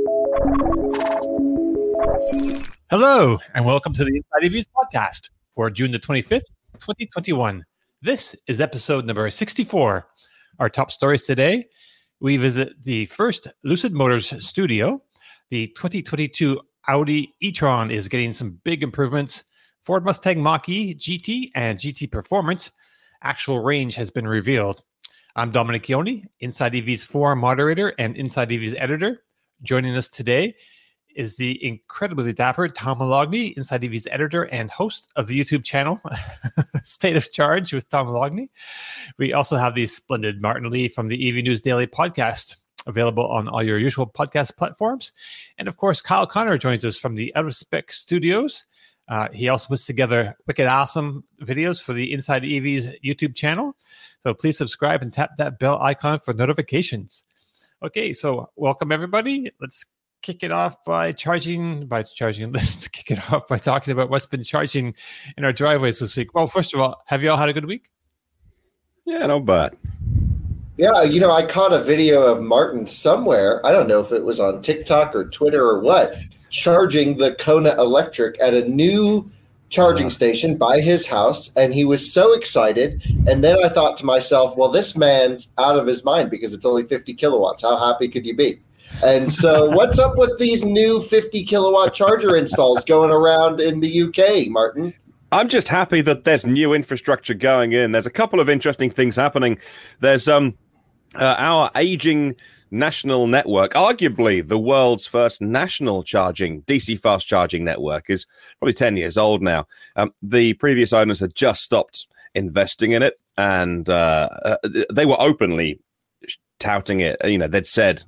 Hello, and welcome to the Inside EVs podcast for June the 25th, 2021. This is episode number 64. Our top stories today, we visit the first Lucid Motors studio. The 2022 Audi e-tron is getting some big improvements. Ford Mustang Mach-E GT and GT Performance actual range has been revealed. I'm Dominic Ioni, Inside EV's forum moderator and Inside EV's editor. Joining us today is the incredibly dapper Tom Moloughney, Inside EV's editor and host of the YouTube channel State of Charge with Tom Moloughney. We also have the splendid Martin Lee from the EV News Daily podcast, available on all your usual podcast platforms. And of course, Kyle Connor joins us from the Out of Spec Studios. He also puts together wicked awesome videos for the Inside EV's YouTube channel. So please subscribe and tap that bell icon for notifications. Okay, so welcome everybody. Let's kick it off by charging. Let's kick it off by talking about what's been charging in our driveways this week. Well, first of all, have you all had a good week? Yeah, no bad. Yeah, I caught a video of Martin somewhere. I don't know if it was on TikTok or Twitter or what, charging the Kona Electric at a new charging station by his house, and he was so excited. And then I thought to myself, well, this man's out of his mind because it's only 50 kilowatts. How happy could you be? And so what's up with these new 50 kilowatt charger installs going around in the UK, Martin? I'm just happy that there's new infrastructure going in. There's a couple of interesting things happening. There's our aging national network, arguably the world's first national DC fast charging network, is probably 10 years old now. The previous owners had just stopped investing in it, and they were openly touting it. They'd said,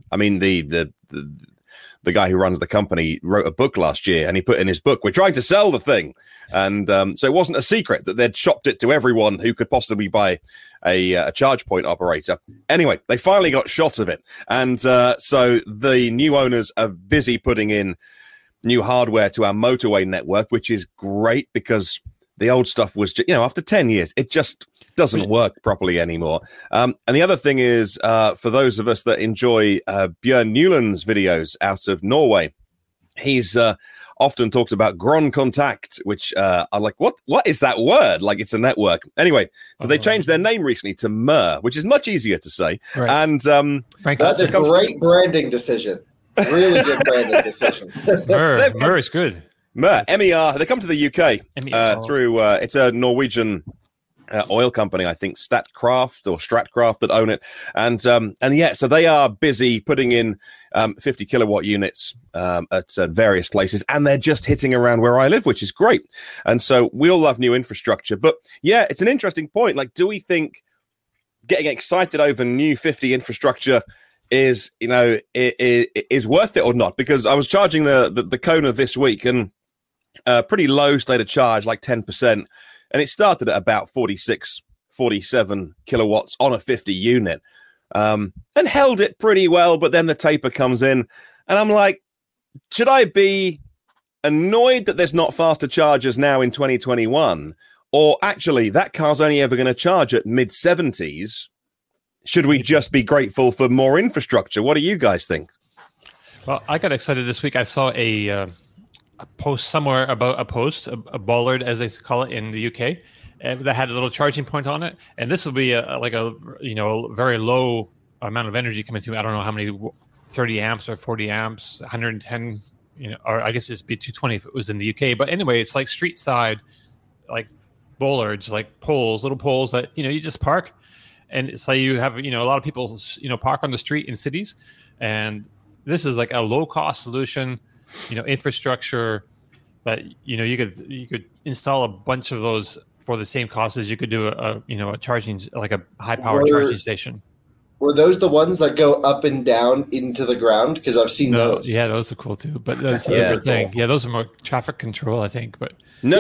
the guy who runs the company wrote a book last year, and he put in his book, we're trying to sell the thing. And so it wasn't a secret that they'd shopped it to everyone who could possibly buy a charge point operator. Anyway, they finally got shots of it. And so the new owners are busy putting in new hardware to our motorway network, which is great because the old stuff was, after 10 years, it just doesn't work properly anymore. And the other thing is, for those of us that enjoy Bjørn Newland's videos out of Norway, he's often talks about Gron Contact, which are like, what is that word? Like, it's a network. Anyway, so they changed their name recently to MER, which is much easier to say. Right. And that's a great branding decision. Really good branding decision. MER is good. MER, MER. They come to the UK through, it's a Norwegian oil company, I think Statkraft that own it. And yeah, so they are busy putting in 50 kilowatt units at various places, and they're just hitting around where I live, which is great. And so we all love new infrastructure. But yeah, it's an interesting point. Like, do we think getting excited over new 50 infrastructure is worth it or not? Because I was charging the Kona this week, and pretty low state of charge, like 10%. And it started at about 46, 47 kilowatts on a 50 unit, and held it pretty well. But then the taper comes in, and I'm like, should I be annoyed that there's not faster chargers now in 2021? Or actually, that car's only ever going to charge at mid-70s. Should we just be grateful for more infrastructure? What do you guys think? Well, I got excited this week. I saw a post somewhere about a bollard, as they call it in the UK, that had a little charging point on it. And this will be a very low amount of energy coming through. I don't know how many, 30 amps or 40 amps, 110, or I guess it'd be 220 if it was in the UK. But anyway, it's like street side, like bollards, like little poles that, you just park. And it's like you have, a lot of people, park on the street in cities. And this is like a low cost solution, infrastructure that, you could install a bunch of those for the same cost as you could do a charging, like a high power charging station. Were those the ones that go up and down into the ground? Because I've seen those. Yeah, those are cool too. But that's a different thing. Yeah, those are more traffic control, I think. But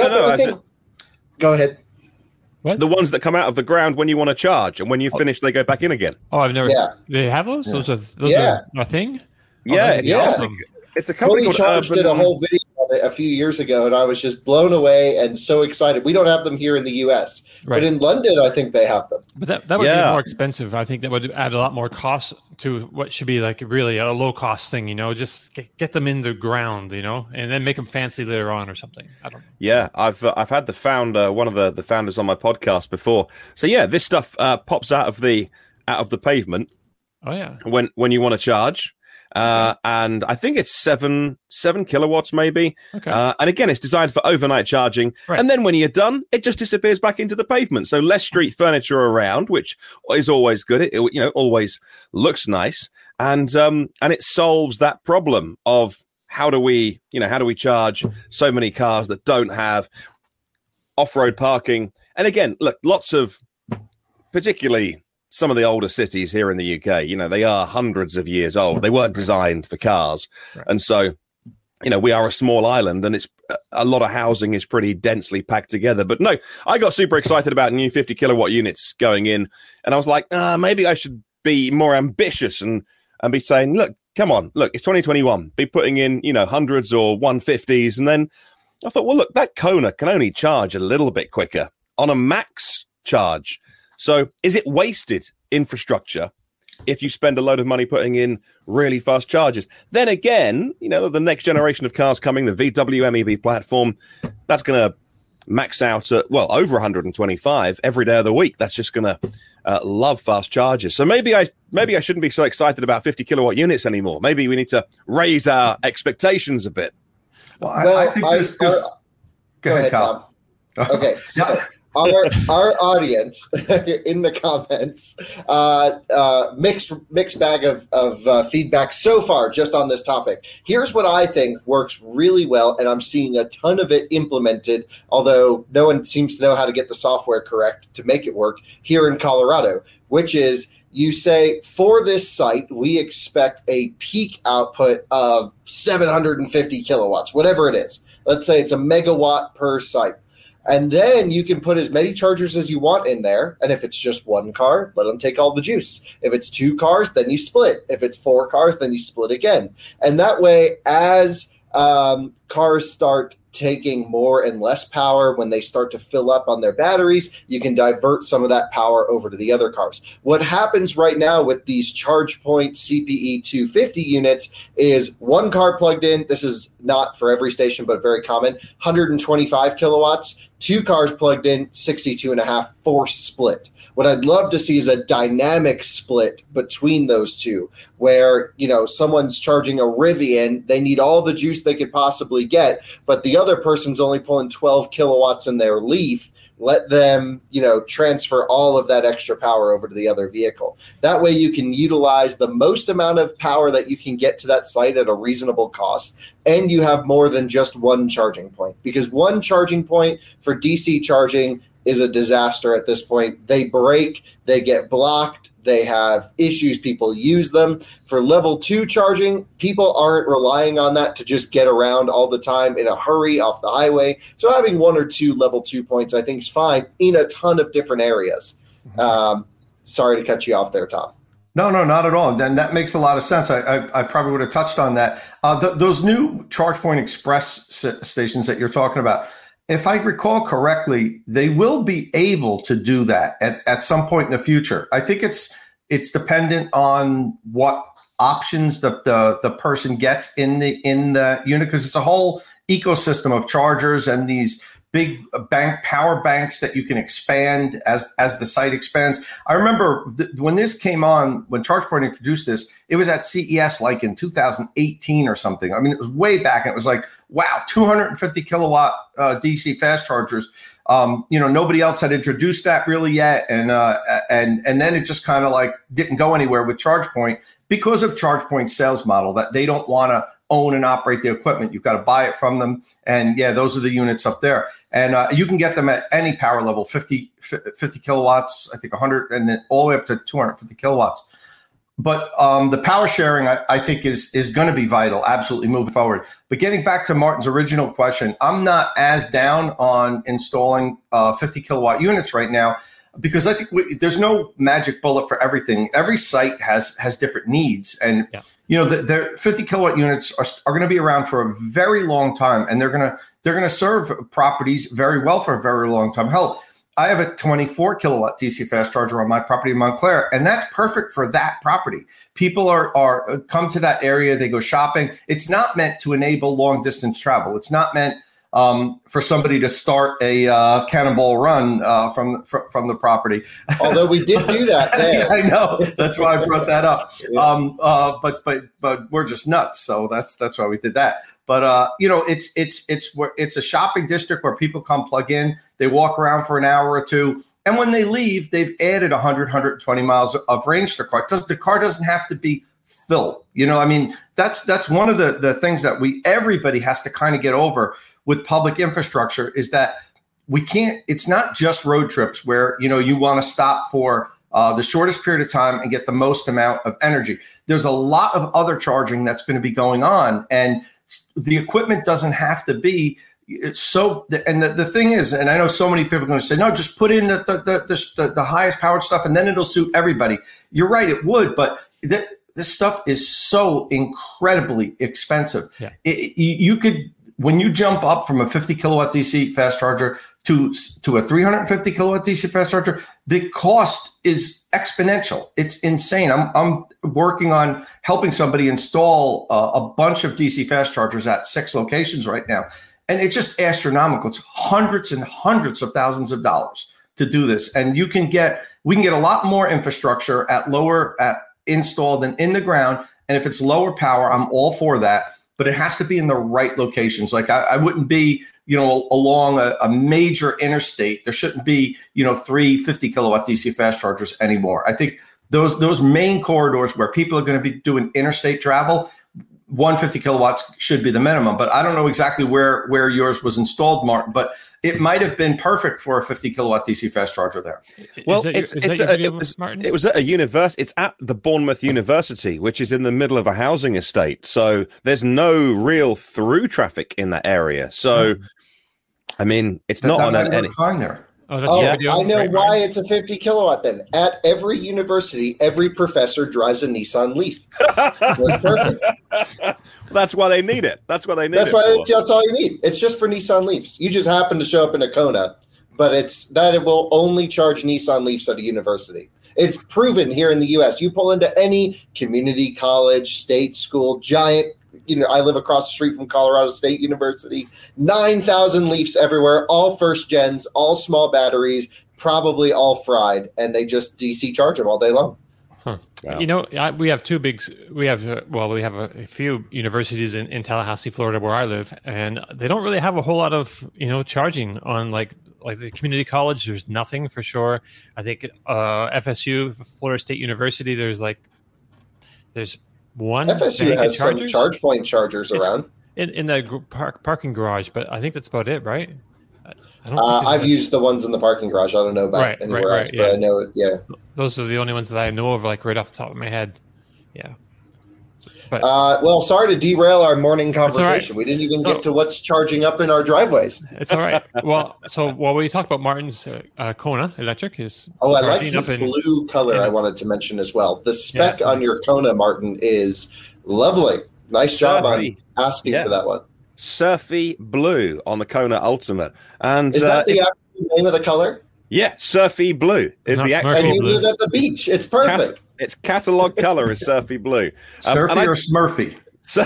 go ahead. What? The ones that come out of the ground when you want to charge, and when you finish, they go back in again. Oh, I've never. Yeah. They have those. Those are a thing. Yeah, awesome. It's a company Fully Charged did a whole video one a few years ago, and I was just blown away and so excited. We don't have them here in the U.S., but in London, I think they have them. But that would be more expensive. I think that would add a lot more cost to what should be like really a low-cost thing, just get them in the ground, and then make them fancy later on or something. I don't know. Yeah, I've had the founder, one of the founders on my podcast before. So yeah, this stuff pops out of the pavement. Oh yeah. When you want to charge. And I think it's 7 kilowatts maybe. Okay. And again, it's designed for overnight charging. Right. And then when you're done, it just disappears back into the pavement. So less street furniture around, which is always good. It always looks nice. And it solves that problem of how do we charge so many cars that don't have off-road parking. And again, look, lots of, particularly some of the older cities here in the UK, they are hundreds of years old. They weren't designed for cars. Right. And so, we are a small island, and it's a lot of housing is pretty densely packed together. But no, I got super excited about new 50 kilowatt units going in. And I was like, maybe I should be more ambitious and be saying, look, come on, look, it's 2021. Be putting in, hundreds or 150s. And then I thought, well, look, that Kona can only charge a little bit quicker on a max charge. So is it wasted infrastructure if you spend a load of money putting in really fast chargers? Then again, the next generation of cars coming, the VW MEB platform, that's going to max out at, over 125 every day of the week. That's just going to love fast chargers. So maybe I shouldn't be so excited about 50 kilowatt units anymore. Maybe we need to raise our expectations a bit. Well, I think go ahead, Tom. Okay, so our audience in the comments, mixed bag of feedback so far just on this topic. Here's what I think works really well, and I'm seeing a ton of it implemented, although no one seems to know how to get the software correct to make it work here in Colorado, which is you say, for this site, we expect a peak output of 750 kilowatts, whatever it is. Let's say it's a megawatt per site. And then you can put as many chargers as you want in there. And if it's just one car, let them take all the juice. If it's 2 cars, then you split. If it's 4 cars, then you split again. And that way, as cars start taking more and less power, when they start to fill up on their batteries, you can divert some of that power over to the other cars. What happens right now with these ChargePoint CPE 250 units is one car plugged in. This is not for every station, but very common. 125 kilowatts. 2 cars plugged in, 62.5, force split. What I'd love to see is a dynamic split between those two where, someone's charging a Rivian, they need all the juice they could possibly get, but the other person's only pulling 12 kilowatts in their Leaf. Let them, transfer all of that extra power over to the other vehicle. That way you can utilize the most amount of power that you can get to that site at a reasonable cost, and you have more than just one charging point. Because one charging point for DC charging is a disaster at this point. They break, they get blocked, they have issues, people use them. For level 2 charging, people aren't relying on that to just get around all the time in a hurry off the highway. So having 1 or 2 level 2 points, I think, is fine in a ton of different areas. Sorry to cut you off there, Tom. No, not at all. And that makes a lot of sense. I probably would have touched on that. Those new ChargePoint Express stations that you're talking about, if I recall correctly, they will be able to do that at some point in the future. I think it's dependent on what options the person gets in the unit, because it's a whole ecosystem of chargers and these big power banks that you can expand as the site expands. I remember when this came on, when ChargePoint introduced this, it was at CES like in 2018 or something. I mean, it was way back. And it was like, wow, 250 kilowatt DC fast chargers. Nobody else had introduced that really yet. And then it just kind of like didn't go anywhere with ChargePoint because of ChargePoint's sales model, that they don't want to own and operate the equipment. You've got to buy it from them. And yeah, those are the units up there. And you can get them at any power level, 50 kilowatts, I think 100, and then all the way up to 250 kilowatts. But the power sharing, I think, is going to be vital, absolutely moving forward. But getting back to Martin's original question, I'm not as down on installing 50 kilowatt units right now. because I think there's no magic bullet for everything. Every site has different needs, and the 50 kilowatt units are going to be around for a very long time, and they're going to serve properties very well for a very long time. Hell, I have a 24 kilowatt DC fast charger on my property in Montclair, and that's perfect for that property. People are come to that area, they go shopping. It's not meant to enable long distance travel. It's not meant for somebody to start a cannonball run from the property. Although we did do that there. I know. That's why I brought that up. But we're just nuts. So that's why we did that. But it's a shopping district where people come plug in. They walk around for an hour or two. And when they leave, they've added 100, 120 miles of range to the car. The car doesn't have to be filled. That's one of the things that everybody has to kind of get over with public infrastructure, is that it's not just road trips where, you want to stop for the shortest period of time and get the most amount of energy. There's a lot of other charging that's going to be going on, and the equipment doesn't have to be so. And the thing is, and I know so many people are going to say, no, just put in the highest powered stuff and then it'll suit everybody. You're right, it would, but this stuff is so incredibly expensive. Yeah. You could, when you jump up from a 50 kilowatt DC fast charger to a 350 kilowatt DC fast charger, the cost is exponential. It's insane. I'm working on helping somebody install a bunch of DC fast chargers at 6 locations right now. And it's just astronomical. It's hundreds and hundreds of thousands of dollars to do this. And we can get a lot more infrastructure installed and in the ground. And if it's lower power, I'm all for that. But it has to be in the right locations. Like I wouldn't be, along a major interstate. There shouldn't be, 3 50 kilowatt DC fast chargers anymore. I think those main corridors where people are going to be doing interstate travel, 150 kilowatts should be the minimum. But I don't know exactly where yours was installed, Martin, but it might have been perfect for a 50 kilowatt DC fast charger there. Well, it was at a university. It's at the Bournemouth University, which is in the middle of a housing estate. So there's no real through traffic in that area. So, I mean, it's not on any. Fine there. I know why it's a 50 kilowatt then. At every university, every professor drives a Nissan Leaf. That's perfect. That's why they need it. That's all you need. It's just for Nissan Leafs. You just happen to show up in a Kona, but it will only charge Nissan Leafs at a university. It's proven here in the U.S. You pull into any community college, state school, giant. I live across the street from Colorado State University. 9,000 Leafs everywhere, all first gens, all small batteries, probably all fried, and they just DC charge them all day long. Huh. Wow. We have a few universities in Tallahassee, Florida, where I live, and they don't really have a whole lot of charging on like the community college. There's nothing for sure. I think FSU, Florida State University, there's one. FSU has some charge point chargers around in the parking garage, but I think that's about it, right? I've used the ones in the parking garage. I don't know about anywhere else, but I know it. Yeah, those are the only ones that I know of, like right off the top of my head. Yeah. But, sorry to derail our morning conversation. Right. We didn't even get to what's charging up in our driveways. It's all right. Well, when you talk about Martin's Kona electric is. Oh, I like his blue color. I wanted to mention as well. The spec on your Kona, Martin, is lovely. Nice job on asking for that one. Surfy blue on the Kona Ultimate. And is that the actual name of the color? Yeah, Surfy blue is the actual. And you live at the beach. It's perfect. Its catalog color is Surfy blue. Surfy or Smurfy?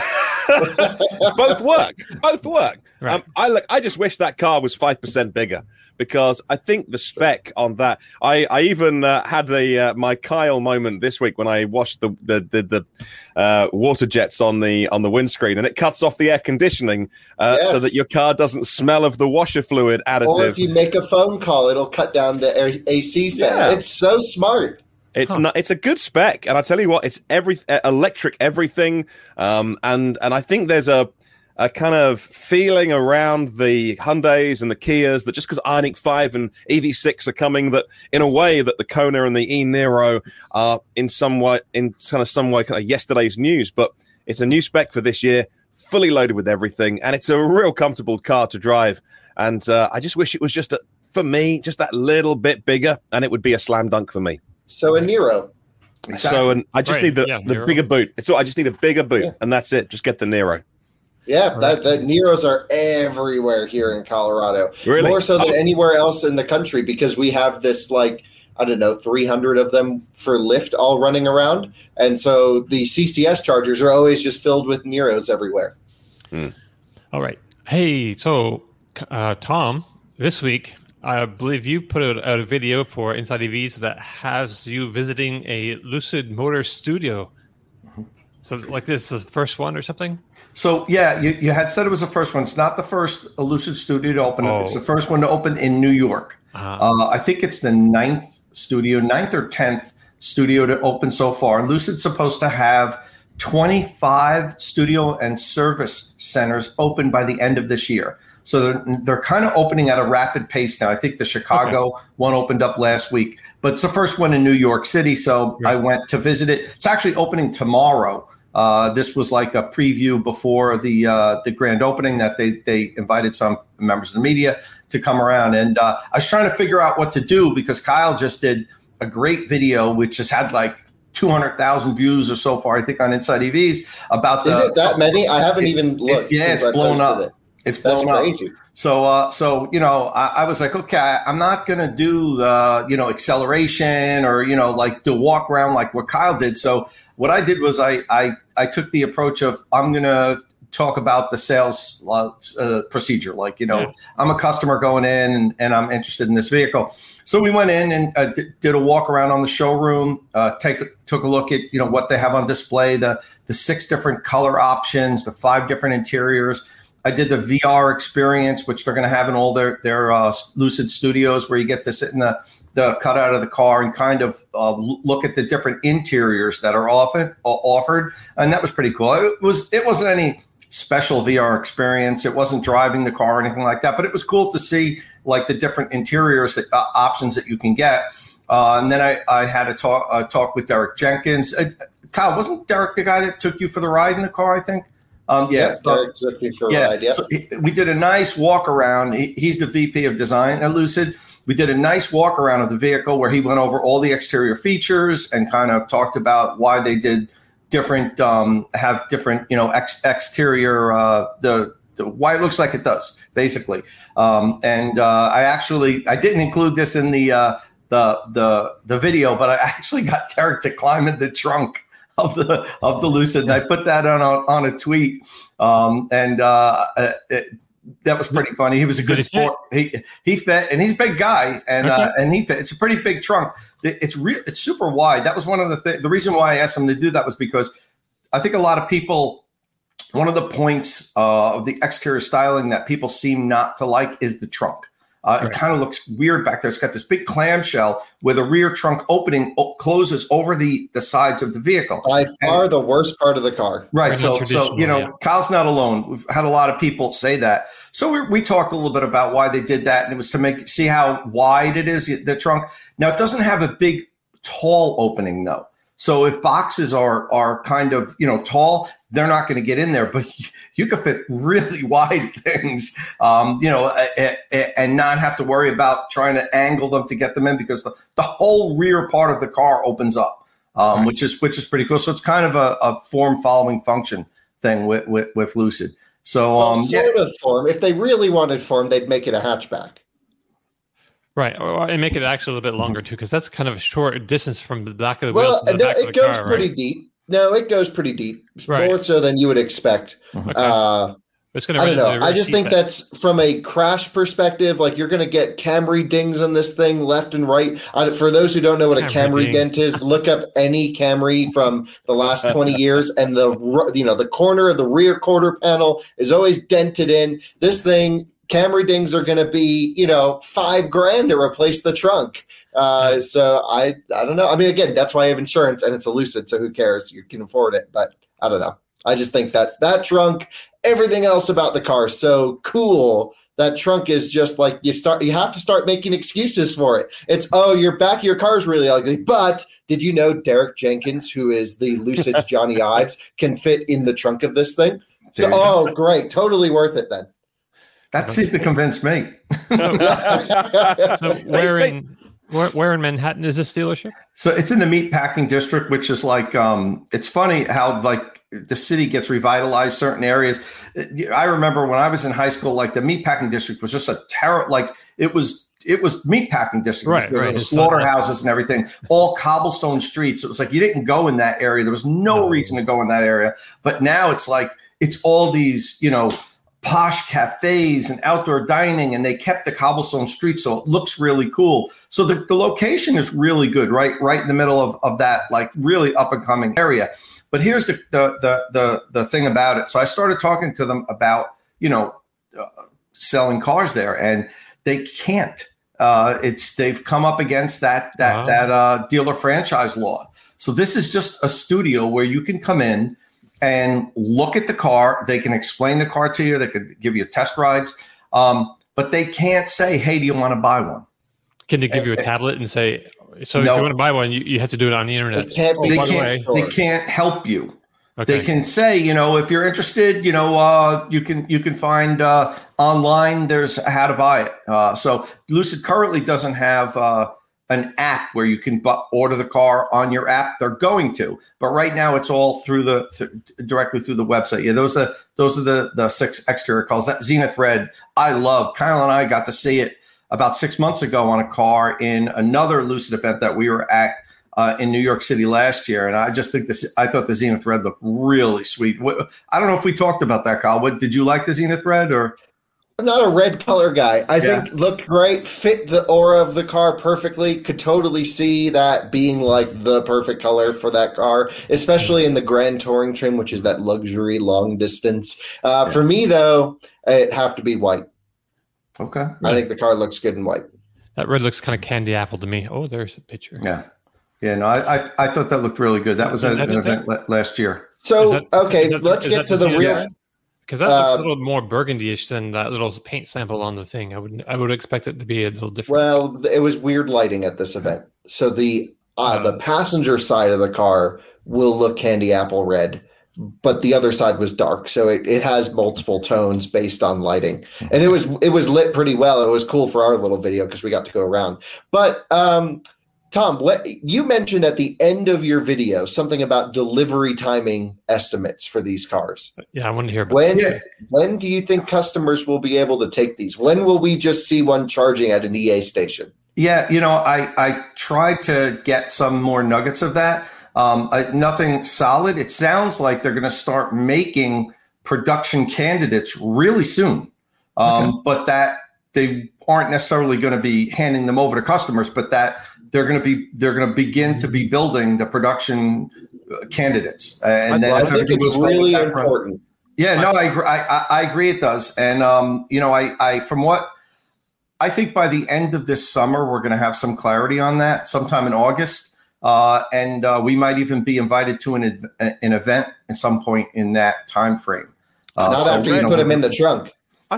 Both work. Right. I just wish that car was 5% bigger, because I think the spec on that. I even had my Kyle moment this week when I washed the water jets on the windscreen, and it cuts off the air conditioning so that your car doesn't smell of the washer fluid additive. Or if you make a phone call, it'll cut down the AC fan. Yeah. It's so smart. It's a good spec, and I tell you what, it's electric everything, and I think there's a kind of feeling around the Hyundais and the Kias that just because Ioniq 5 and EV6 are coming, that in a way that the Kona and the e-Niro are in some way kind of yesterday's news, but it's a new spec for this year, fully loaded with everything, and it's a real comfortable car to drive. And I just wish it was just for me, just that little bit bigger, and it would be a slam dunk for me. So a Nero. Exactly. So and I just need the bigger boot. So I just need a bigger boot, and that's it. Just get the Nero. Yeah, the Neros are everywhere here in Colorado. Really? More so than anywhere else in the country, because we have this, like, I don't know, 300 of them for Lyft all running around. And so the CCS chargers are always just filled with Neros everywhere. All right. Hey, so Tom, this week, I believe you put out a video for Inside EVs that has you visiting a Lucid Motor studio. So, like, this is the first one or something? So, yeah, you had said it was the first one. It's not the first Lucid studio to open. It's the first one to open in New York. I think it's the ninth or 10th studio to open so far. Lucid's supposed to have 25 studio and service centers open by the end of this year. So they're kind of opening at a rapid pace now. I think the Chicago one opened up last week, but it's the first one in New York City. So I went to visit it. It's actually opening tomorrow. This was like a preview before the grand opening that they invited some members of the media to come around. And I was trying to figure out what to do because Kyle just did a great video, which has had like 200,000 views or so far, I think, on Inside EVs about the. Is it that many? I haven't even looked. It's blown up. It's blown up. Crazy. So I was like, okay, I'm not going to do the, acceleration or, like the walk around like what Kyle did. So what I did was I took the approach of I'm going to talk about the sales procedure. Like, I'm a customer going in and I'm interested in this vehicle. So we went in and did a walk around on the showroom, took a look at, what they have on display, the 6 different color options, the 5 different interiors. I did the VR experience, which they're going to have in all their Lucid studios, where you get to sit in the cutout of the car and kind of look at the different interiors that are offered. And that was pretty cool. It wasn't any special VR experience. It wasn't driving the car or anything like that, but it was cool to see like the different interiors options that you can get. And then I had a talk with Derek Jenkins. Kyle, wasn't Derek the guy that took you for the ride in the car, I think? Derek took me for a ride. Yeah. So we did a nice walk around. He's the VP of design at Lucid. We did a nice walk around of the vehicle where he went over all the exterior features and kind of talked about why they did different, have different, exterior, the why it looks like it does, basically. I didn't include this in the video, but I actually got Derek to climb in the trunk of the Lucid, and I put that on a tweet, that was pretty funny. He was a good sport. He fit, and he's a big guy, and he fit. It's a pretty big trunk. It's super wide. That was one of the reason why I asked him to do that was because I think a lot of people. One of the points of the exterior styling that people seem not to like is the trunk. It kind of looks weird back there. It's got this big clamshell where the rear trunk opening closes over the sides of the vehicle. By far the worst part of the car. Right. So Kyle's not alone. We've had a lot of people say that. So we talked a little bit about why they did that, and it was to see how wide it is, the trunk. Now, it doesn't have a big, tall opening, though. So if boxes are kind of, tall, they're not going to get in there, but you could fit really wide things, and not have to worry about trying to angle them to get them in because the whole rear part of the car opens up, which is pretty cool. So it's kind of a form following function thing with Lucid. So sort of form. If they really wanted form, they'd make it a hatchback. Right, and make it actually a little bit longer too, because that's kind of a short distance from the back of the wheels. Well, it goes pretty deep. No, it goes pretty deep, more so than you would expect. Okay. It's going to. I don't know. I just think that's from a crash perspective. Like you're going to get Camry dings on this thing left and right. For those who don't know what a Camry dent is, look up any Camry from the last 20 years, and the corner of the rear quarter panel is always dented in. This thing. Camry dings are going to be, $5,000 to replace the trunk. So I don't know. I mean, again, that's why I have insurance and it's a Lucid. So who cares? You can afford it. But I don't know. I just think that trunk, everything else about the car, so cool. That trunk is just like you have to start making excuses for it. It's, your back of your car is really ugly. But did you know Derek Jenkins, who is the Lucid's Johnny Ives, can fit in the trunk of this thing? So, great. Totally worth it then. That seemed to convince me. So where in Manhattan is this dealership? So it's in the Meatpacking District, which is like, it's funny how like the city gets revitalized certain areas. I remember when I was in high school, like the Meatpacking District was just a terror. Like it was Meatpacking District, right? The slaughterhouses and everything, all cobblestone streets. It was like you didn't go in that area. There was no reason to go in that area. But now it's like it's all these, posh cafes and outdoor dining, and they kept the cobblestone streets, so it looks really cool. So the location is really good, right in the middle of that like really up and coming area. But here's the thing about it. So I started talking to them about selling cars there, and they can't. They've come up against that dealer franchise law. So this is just a studio where you can come in and look at the car. They can explain the car to you. They could give you test rides, but they can't say, "Hey, do you want to buy one?" Can they give you a tablet and say, "So if you want to buy one, you have to do it on the internet"? It can't be. They can't help you. Okay. They can say, if you're interested, you can find online. There's how to buy it. So Lucid currently doesn't have an app where you can order the car on your app. They're going to, but right now it's all directly through the website. Yeah, those are the 6 exterior calls. That Zenith Red, I love. Kyle and I got to see it about 6 months ago on a car in another Lucid event that we were at in New York City last year, and I just think I thought the Zenith Red looked really sweet. I don't know if we talked about that, Kyle. Did you like the Zenith Red or? I'm not a red color guy. I think looked great, fit the aura of the car perfectly. Could totally see that being like the perfect color for that car, especially in the Grand Touring trim, which is that luxury long distance. For me, though, it'd have to be white. Okay. I think the car looks good in white. That red looks kind of candy apple to me. Oh, there's a picture. Yeah. Yeah, no, I thought that looked really good. That was an event last year. So, let's get to the real. Because that looks a little more burgundy-ish than that little paint sample on the thing. I would expect it to be a little different. Well, it was weird lighting at this event. So the passenger side of the car will look candy apple red, but the other side was dark. So it has multiple tones based on lighting. And it was lit pretty well. It was cool for our little video because we got to go around. But Tom, what you mentioned at the end of your video, something about delivery timing estimates for these cars. Yeah, I want to hear about that. When do you think customers will be able to take these? When will we just see one charging at an EA station? Yeah, I tried to get some more nuggets of that. Nothing solid. It sounds like they're going to start making production candidates really soon, but that they aren't necessarily going to be handing them over to customers, but that they're going to begin to be building the production candidates. And then I think it's really important. Yeah, no, I agree it does. And, from what I think by the end of this summer, we're going to have some clarity on that sometime in August. And we might even be invited to an event at some point in that time frame. Not after you put them in the trunk. I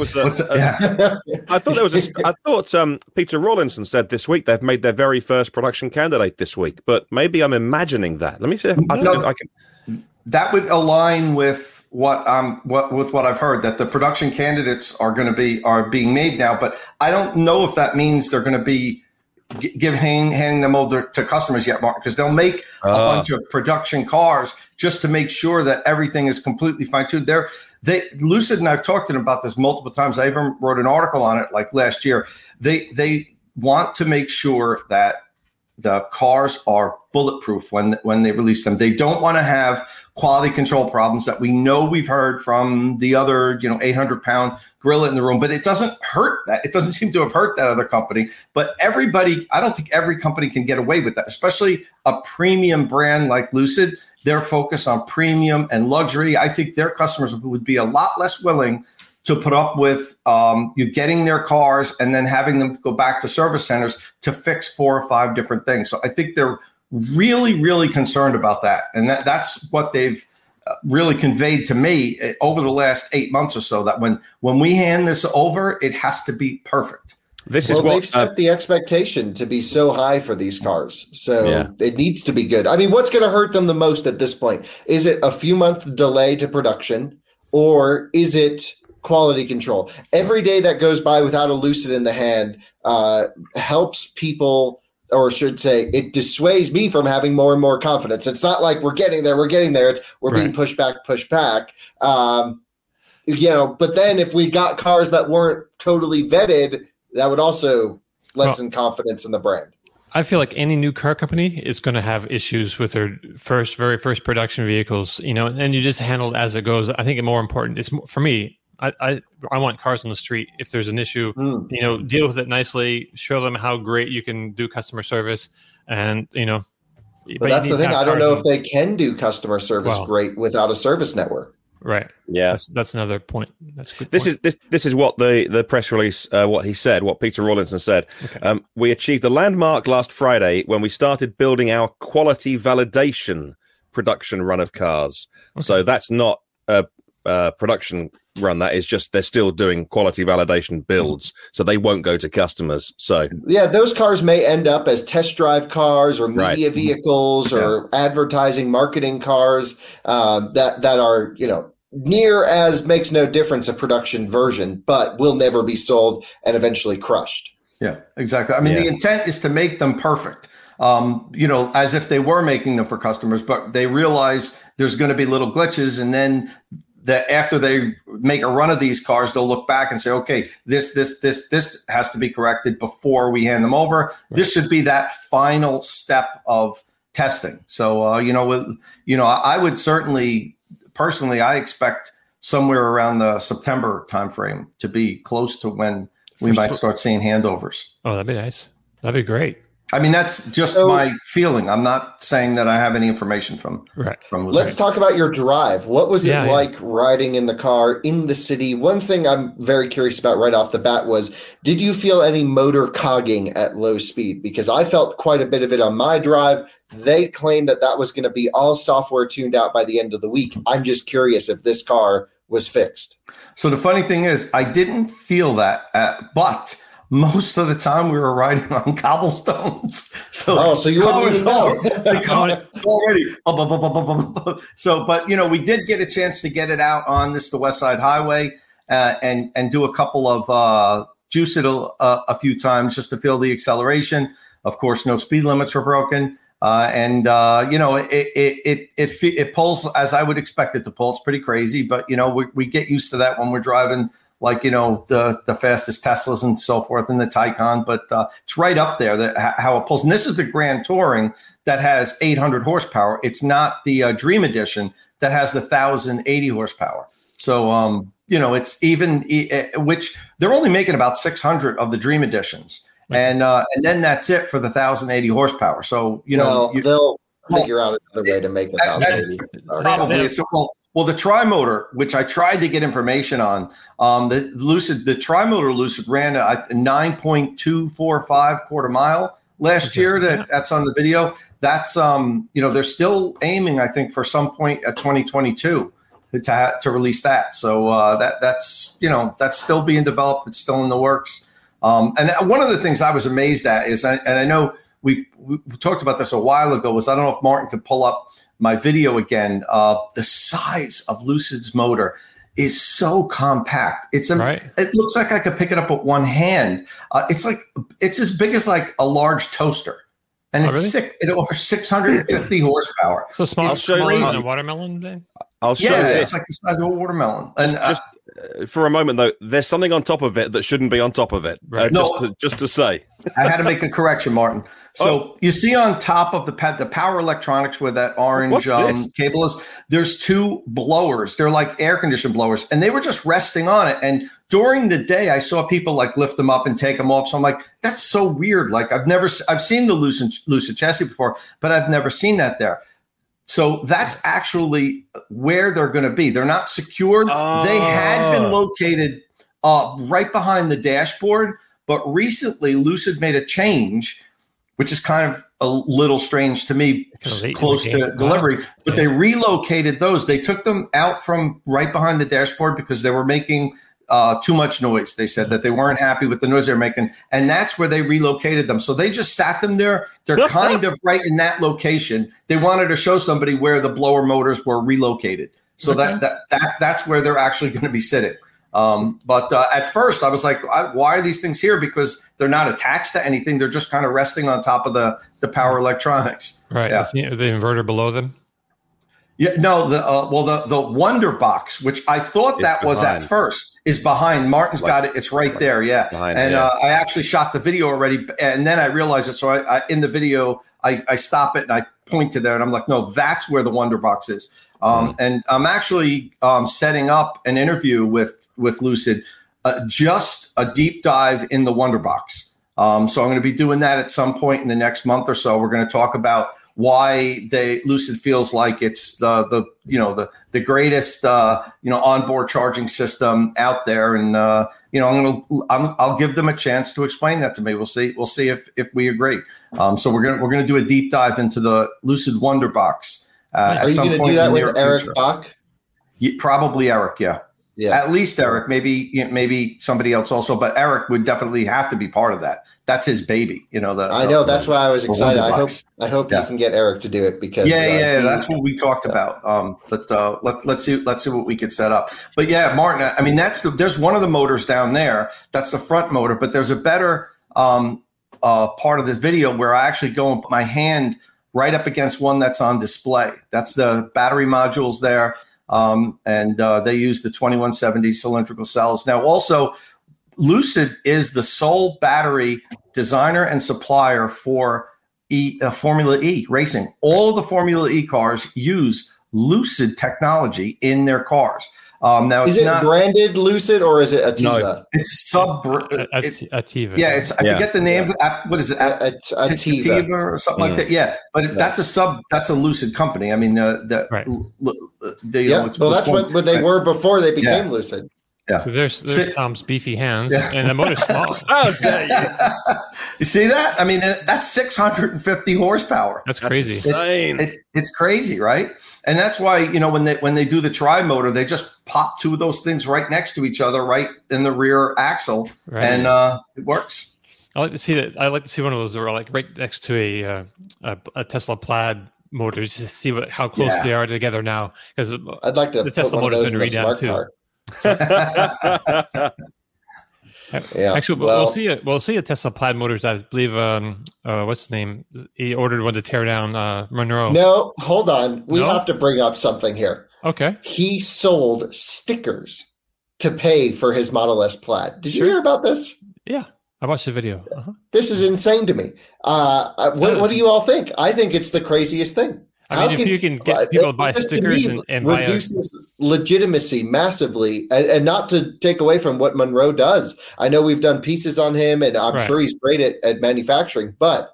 thought Peter Rawlinson said this week they've made their very first production candidate this week, but maybe I'm imagining that. Let me see if I can. That would align with what I've heard, that the production candidates are being made now, but I don't know if that means they're going to be handing them over to customers yet, Mark, because they'll make a bunch of production cars just to make sure that everything is completely fine-tuned. Lucid, and I've talked to them about this multiple times. I even wrote an article on it like last year. They want to make sure that the cars are bulletproof when they release them. They don't want to have quality control problems that we've heard from the other 800-pound gorilla in the room. But it doesn't hurt that. It doesn't seem to have hurt that other company. But I don't think every company can get away with that, especially a premium brand like Lucid. They're focused on premium and luxury. I think their customers would be a lot less willing to put up with you getting their cars and then having them go back to service centers to fix 4 or 5 different things. So I think they're really, really concerned about that. And that's what they've really conveyed to me over the last 8 months or so, that when we hand this over, it has to be perfect. They've set the expectation to be so high for these cars. So it needs to be good. I mean, what's going to hurt them the most at this point? Is it a few month delay to production, or is it quality control. Every day that goes by without a Lucid in the hand helps people, or should say, it dissuades me from having more and more confidence. It's not like we're getting there. It's we're being pushed back. But then if we got cars that weren't totally vetted, that would also lessen confidence in the brand. I feel like any new car company is going to have issues with their very first production vehicles, and you just handle it as it goes. I think it's more important. It's for me. I want cars on the street. If there's an issue, deal with it nicely. Show them how great you can do customer service, and But that's the thing. I don't know if they can do customer service great without a service network. Right. Yeah. That's another point. That's a good this point. This is what the press release, what he said, what Peter Rawlinson said. Okay. We achieved a landmark last Friday when we started building our quality validation production run of cars. Okay. So that's not a production run. That is just, they're still doing quality validation builds. So they won't go to customers. So yeah, those cars may end up as test drive cars or media vehicles or advertising marketing cars that are, near as makes no difference a production version, but will never be sold and eventually crushed. Yeah, exactly. I mean, the intent is to make them perfect, as if they were making them for customers, but they realize there's going to be little glitches. And then after they make a run of these cars, they'll look back and say, okay, this has to be corrected before we hand them over. Right. This should be that final step of testing. So, I would certainly, personally, I expect somewhere around the September timeframe to be close to when we might start seeing handovers. Oh, that'd be nice. That'd be great. I mean, that's just my feeling. I'm not saying that I have any information from Let's talk about your drive. What was it like riding in the car in the city? One thing I'm very curious about right off the bat was, did you feel any motor cogging at low speed? Because I felt quite a bit of it on my drive. They claimed that was going to be all software tuned out by the end of the week. I'm just curious if this car was fixed. So the funny thing is, I didn't feel that, but most of the time we were riding on cobblestones. So you wouldn't even know. Already. So, but we did get a chance to get it out on the West Side Highway and do a couple of juice it a few times just to feel the acceleration. Of course, no speed limits were broken. It pulls as I would expect it to pull. It's pretty crazy, but we get used to that when we're driving the fastest Teslas and so forth in the Taycan, but it's right up there how it pulls. And this is the Grand Touring that has 800 horsepower. It's not the Dream Edition that has the 1,080 horsepower. So it's even which they're only making about 600 of the Dream Editions. And then that's it for the 1,080 horsepower. So they'll figure out another way to make the 1,080. Probably it's well, the tri-motor, which I tried to get information on, the tri-motor Lucid ran a 9.245 quarter mile last year. That's on the video. That's they're still aiming, I think, for some point at 2022 to release that. So that's still being developed. It's still in the works. And one of the things I was amazed at is, and I know we talked about this a while ago, was I don't know if Martin could pull up my video again. The size of Lucid's motor is so compact. It looks like I could pick it up with one hand. It's as big as like a large toaster. And it's sick. It offers 650 horsepower. So smaller than a watermelon then? I'll show you. It's like the size of a watermelon. And just for a moment, though, there's something on top of it that shouldn't be on top of it. Right. Just to say. I had to make a correction, Martin. So you see on top of the power electronics where that orange cable is, there's two blowers. They're like air conditioned blowers, and they were just resting on it. And during the day, I saw people lift them up and take them off. So I'm like, that's so weird. I've seen the Lucid chassis before, but I've never seen that there. So that's actually where they're going to be. They're not secured. They had been located right behind the dashboard, but recently Lucid made a change, which is kind of a little strange to me, close to delivery, but they relocated those. They took them out from right behind the dashboard because they were making too much noise. They said that they weren't happy with the noise they were making, and that's where they relocated them. So they just sat them there. They're kind of right in that location. They wanted to show somebody where the blower motors were relocated. So that's where they're actually going to be sitting. But at first I was like, why are these things here? Because they're not attached to anything. They're just kind of resting on top of the power electronics. Right. Yeah. Is the inverter below them? Yeah, no, the Wonder Box, which I thought that was at first, is behind. Martin's got it. It's right there. Yeah. Behind, and I actually shot the video already. And then I realized it. So I in the video, I stop it and I point to there and I'm like, no, that's where the Wonder Box is. And I'm actually setting up an interview with Lucid, just a deep dive in the Wonder Box. So I'm going to be doing that at some point in the next month or so. We're going to talk about why Lucid feels like it's the greatest onboard charging system out there, and I'll give them a chance to explain that to me. We'll see if we agree. So we're gonna do a deep dive into the Lucid Wonder Box. Are you going to do that with Eric Bach? Probably Eric, yeah. Yeah. At least Eric, maybe somebody else also, but Eric would definitely have to be part of that. That's his baby, I know. That's why I was excited. I hope you can get Eric to do it because that's what we talked about. But let's see what we could set up. But yeah, Martin, I mean there's one of the motors down there. That's the front motor, but there's a better part of this video where I actually go and put my hand right up against one that's on display. That's the battery modules there. And they use the 2170 cylindrical cells. Now, also, Lucid is the sole battery designer and supplier for Formula E racing. All the Formula E cars use Lucid technology in their cars. Now, is it not branded Lucid or is it Ativa? No, it's Ativa. Yeah, I forget the name. What is it? Ativa or something like that. Yeah, but that's a Lucid company. I mean, right. That's what they were before they became Lucid. Yeah. So there's Tom's beefy hands, and the motor's small. Oh, dang you see that? I mean, that's 650 horsepower. That's crazy. That's insane. It's crazy, right? And that's why when they do the tri-motor, they just pop two of those things right next to each other, right in the rear axle, and it works. I like to see that. I like to see one of those that are like right next to a Tesla Plaid motor, just to see how close they are together now. Because I'd like to the Tesla motor's been redone too. Car. Actually, we'll see a Tesla Plaid motors. I believe what's his name? He ordered one to tear down Monroe. No, hold on. We have to bring up something here. Okay. He sold stickers to pay for his Model S Plaid. Did you hear about this? Yeah, I watched the video. Uh-huh. This is insane to me. What do you all think? I think it's the craziest thing. I mean, if you can get people to buy stickers and reduces legitimacy massively, and not to take away from what Monroe does. I know we've done pieces on him, and I'm sure he's great at manufacturing. But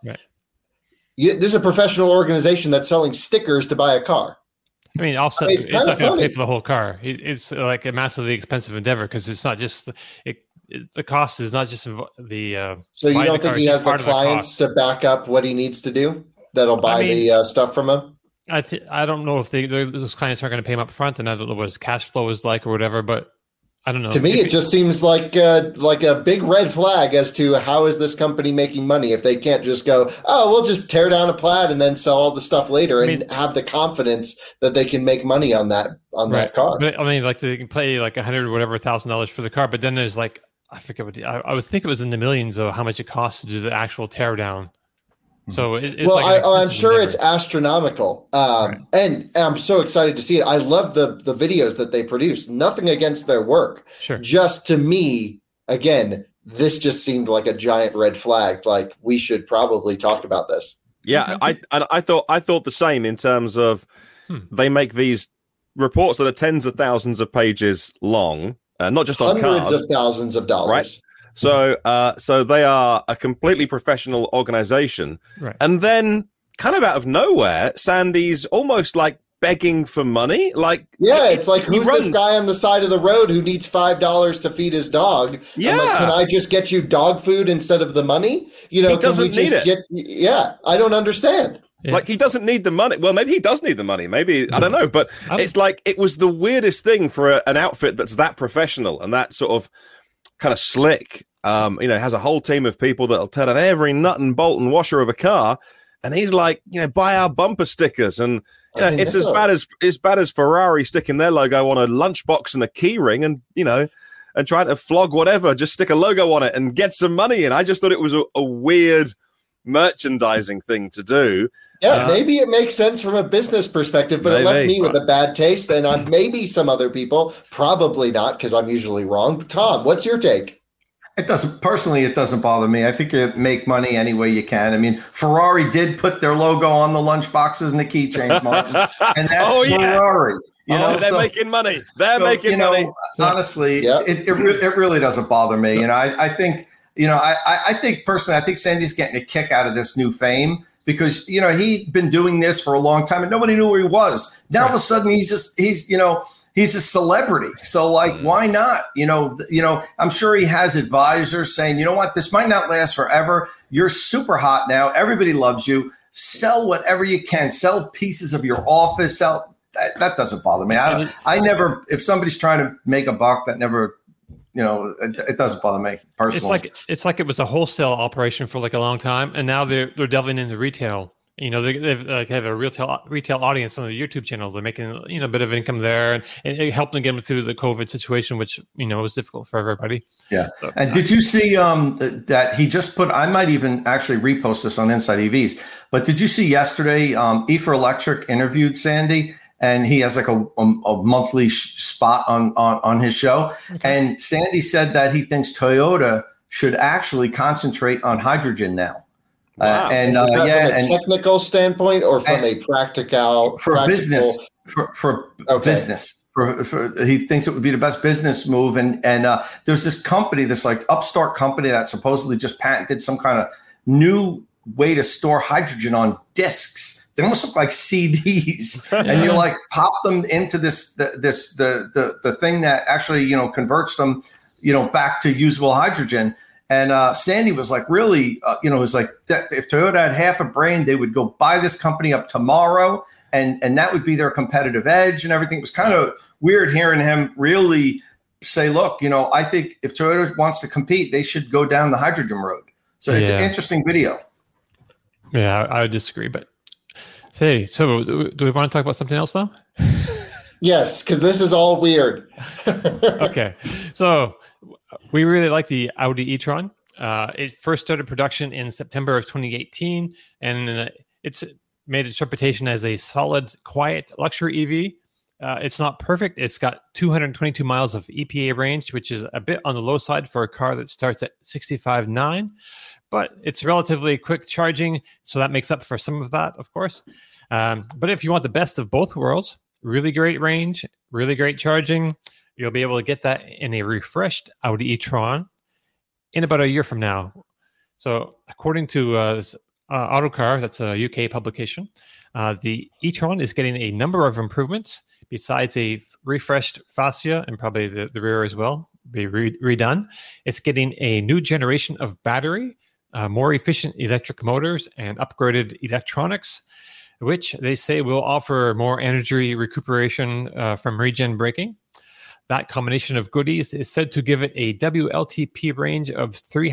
this is a professional organization that's selling stickers to buy a car. I mean, it's not going to pay for the whole car. It's like a massively expensive endeavor because it's not just the cost is not just the. So you don't think he has the clients to back up what he needs to do? That'll buy the stuff from him. I don't know if those clients aren't going to pay him up front, and I don't know what his cash flow is like or whatever. But I don't know. To me, it just seems like a big red flag as to how is this company making money if they can't just go, oh, we'll just tear down a Plaid and then sell all the stuff later and have the confidence that they can make money on that car. But, I mean, like they can pay like $100,000 for the car, but then there's like I forget what I would think it was in the millions of how much it costs to do the actual tear down. So I'm sure it's astronomical, and I'm so excited to see it. I love the videos that they produce. Nothing against their work. Sure. Just to me, again, this just seemed like a giant red flag. Like we should probably talk about this. Yeah, I thought the same in terms of they make these reports that are tens of thousands of pages long, not just on hundreds cars, of thousands of dollars. Right? So they are a completely professional organization. Right. And then kind of out of nowhere, Sandy's almost like begging for money. It's like, who's this guy on the side of the road who needs $5 to feed his dog? Yeah. Like, can I just get you dog food instead of the money? He doesn't need it. I don't understand. Yeah. Like, he doesn't need the money. Well, maybe he does need the money. Maybe, I don't know. But it's like, it was the weirdest thing for an outfit that's that professional and that sort of kind of slick. Has a whole team of people that'll turn on every nut and bolt and washer of a car. And he's like, buy our bumper stickers. And it's as bad as Ferrari sticking their logo on a lunchbox and a key ring. And, and trying to flog whatever, just stick a logo on it and get some money in. I just thought it was a weird merchandising thing to do. Yeah, maybe it makes sense from a business perspective, but it left me with a bad taste, and maybe some other people, probably not, because I'm usually wrong. Tom, what's your take? It doesn't bother me. I think you make money any way you can. I mean, Ferrari did put their logo on the lunch boxes and the keychains, Martin, and that's Ferrari. They're making money. They're making money. Honestly, it really doesn't bother me. I think personally, I think Sandy's getting a kick out of this new fame because he'd been doing this for a long time and nobody knew where he was. Now all of a sudden he's a celebrity. So why not? I'm sure he has advisors saying, you know what, this might not last forever. You're super hot now. Everybody loves you. Sell whatever you can. Sell pieces of your office. That doesn't bother me. I never, if somebody's trying to make a buck, that never, it doesn't bother me personally. It's like it was a wholesale operation for a long time. And now they're delving into retail. They have a retail audience on the YouTube channel. They're making a bit of income there, and it helped them get through the COVID situation, which was difficult for everybody. Yeah. So, and did you see that he just put? I might even actually repost this on Inside EVs. But did you see yesterday? E4 Electric interviewed Sandy, and he has a monthly spot on his show. Okay. And Sandy said that he thinks Toyota should actually concentrate on hydrogen now. Wow. From a technical standpoint, or from a practical business business. He thinks it would be the best business move. And there's this company, this upstart company that supposedly just patented some kind of new way to store hydrogen on discs. They almost look like CDs, and you pop them into the thing that actually converts them back to usable hydrogen. And Sandy was really, it was that if Toyota had half a brain, they would go buy this company up tomorrow, and that would be their competitive edge and everything. It was kind of weird hearing him really say, look, I think if Toyota wants to compete, they should go down the hydrogen road. So it's an interesting video. Yeah, I would disagree. But so do we want to talk about something else now? Yes, because this is all weird. Okay, so we really like the Audi e-tron. It first started production in September of 2018, and it's made its reputation as a solid, quiet luxury EV. It's not perfect. It's got 222 miles of EPA range, which is a bit on the low side for a car that starts at 65.9, but it's relatively quick charging, so that makes up for some of that, of course. But if you want the best of both worlds, really great range, really great charging, you'll be able to get that in a refreshed Audi e-tron in about a year from now. So according to Autocar, that's a UK publication, the e-tron is getting a number of improvements besides a refreshed fascia and probably the rear as well, be redone. It's getting a new generation of battery, more efficient electric motors, and upgraded electronics, which they say will offer more energy recuperation from regen braking. That combination of goodies is said to give it a WLTP range of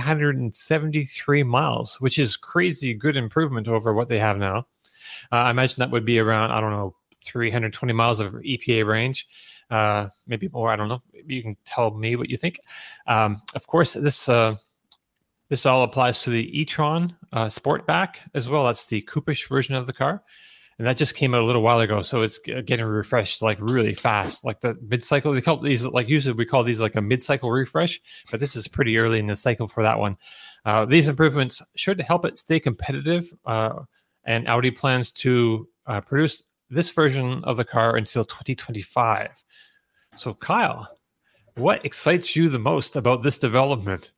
373 miles, which is crazy good improvement over what they have now. I imagine that would be around, 320 miles of EPA range, maybe more. I don't know. You can tell me what you think. Of course, this all applies to the e-tron Sportback as well. That's the coupe-ish version of the car. And that just came out a little while ago, so it's getting refreshed really fast. Like the mid-cycle, they call these usually we call these a mid-cycle refresh, but this is pretty early in the cycle for that one. These improvements should help it stay competitive, and Audi plans to produce this version of the car until 2025. So, Kyle, what excites you the most about this development?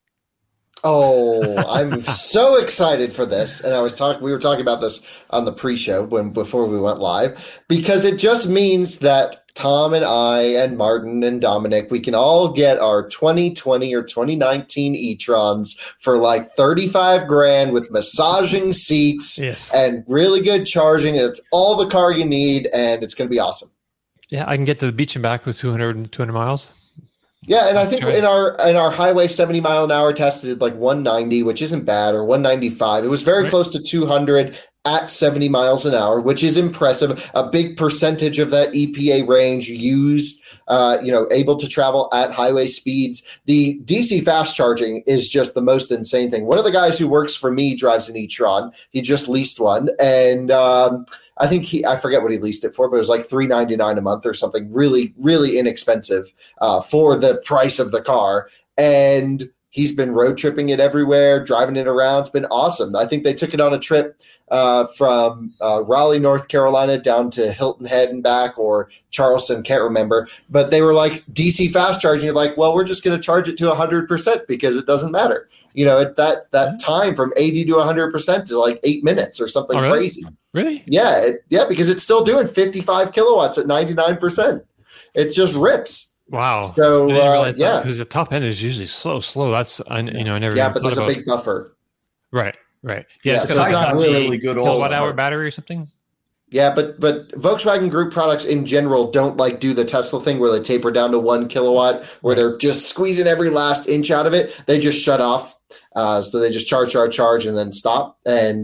Oh, I'm so excited for this. And we were talking about this on the pre-show before we went live, because it just means that Tom and I and Martin and Dominic, we can all get our 2020 or 2019 e-trons for $35,000 with massaging seats and really good charging. It's all the car you need, and it's going to be awesome. Yeah, I can get to the beach and back with 200 miles. Yeah, and I think in our highway 70 mile an hour test, it did 190, which isn't bad, or 195. It was very close to 200 at 70 miles an hour, which is impressive. A big percentage of that EPA range used, able to travel at highway speeds. The DC fast charging is just the most insane thing. One of the guys who works for me drives an e-tron. He just leased one, and I think I forget what he leased it for, but it was like $399 a month or something really, really inexpensive for the price of the car. And he's been road tripping it everywhere, driving it around. It's been awesome. I think they took it on a trip from Raleigh, North Carolina down to Hilton Head and back, or Charleston, can't remember. But they were like, DC fast charging. You're like, well, we're just going to charge it to 100% because it doesn't matter. That time from 80 to 100% is like 8 minutes or something crazy. Really? Yeah, because it's still doing 55 kilowatts at 99%. It just rips. Wow. So because the top end is usually so slow. That's I never. Yeah, but there's a big buffer. Right. Yeah, it's not really good. Kilowatt-hour battery or something. Yeah, but Volkswagen Group products in general don't like do the Tesla thing where they taper down to 1 kilowatt, where they're just squeezing every last inch out of it. They just shut off. So they just charge, and then stop. And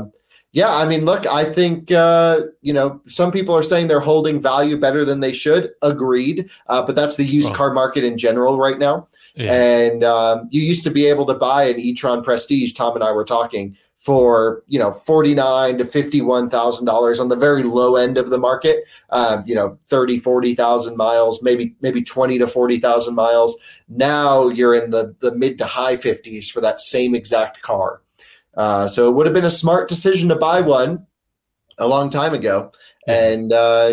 look, I think, some people are saying they're holding value better than they should. Agreed. But that's the used car market in general right now. Yeah. And you used to be able to buy an e-tron Prestige, Tom and I were talking, for $49,000 to $51,000 on the very low end of the market. 30, 40,000 miles, maybe 20 to 40,000 miles. Now you're in the mid to high 50s for that same exact car. So it would have been a smart decision to buy one a long time ago. And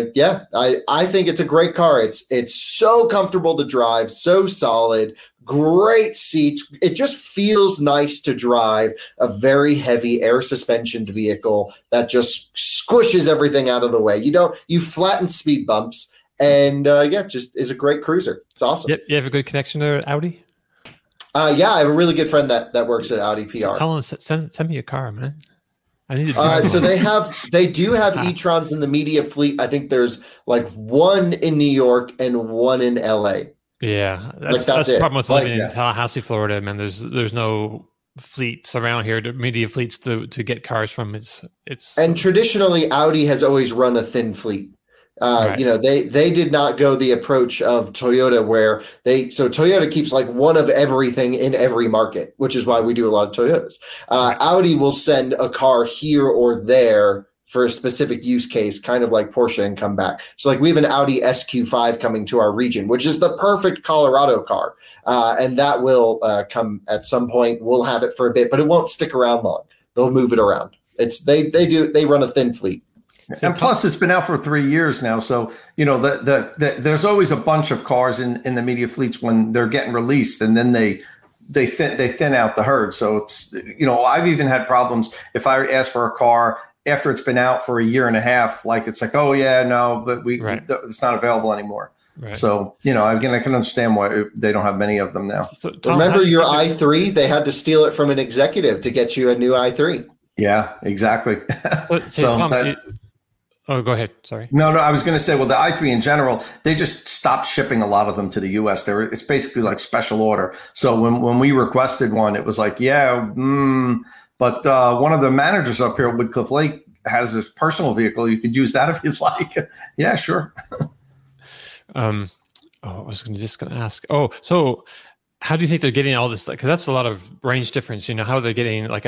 I think it's a great car. It's so comfortable to drive, so solid, great seats. It just feels nice to drive a very heavy air suspensioned vehicle that just squishes everything out of the way. You flatten speed bumps, and just is a great cruiser. It's awesome. Yep. You have a good connection to Audi? I have a really good friend that works at Audi PR. So tell him, send me a car, man. I need to so they do have e-trons in the media fleet. I think there's like one in New York and one in LA. Yeah, that's the problem with living in Tallahassee, Florida, man. There's no fleets around here, media fleets to get cars from. It's and traditionally Audi has always run a thin fleet. They did not go the approach of Toyota where Toyota keeps like one of everything in every market, which is why we do a lot of Toyotas. Audi will send a car here or there for a specific use case, kind of like Porsche, and come back. So like we have an Audi SQ5 coming to our region, which is the perfect Colorado car. And that will come at some point. We'll have it for a bit, but it won't stick around long. They'll move it around. They run a thin fleet. And plus, it's been out for 3 years now, so there's always a bunch of cars in the media fleets when they're getting released, and then they thin out the herd. So it's I've even had problems if I ask for a car after it's been out for a year and a half, like it's like, oh yeah, no, but it's not available anymore. Right. So I can understand why they don't have many of them now. So, Tom, remember your i3? They had to steal it from an executive to get you a new i3. Yeah, exactly. Go ahead. Sorry. No, I was going to say, well, the i3 in general, they just stopped shipping a lot of them to the U.S. It's basically like special order. So when we requested one, it was like, but one of the managers up here at Woodcliff Lake has his personal vehicle. You could use that if you'd like. Yeah, sure. I was just going to ask. So how do you think they're getting all this? Because that's a lot of range difference. How they're getting like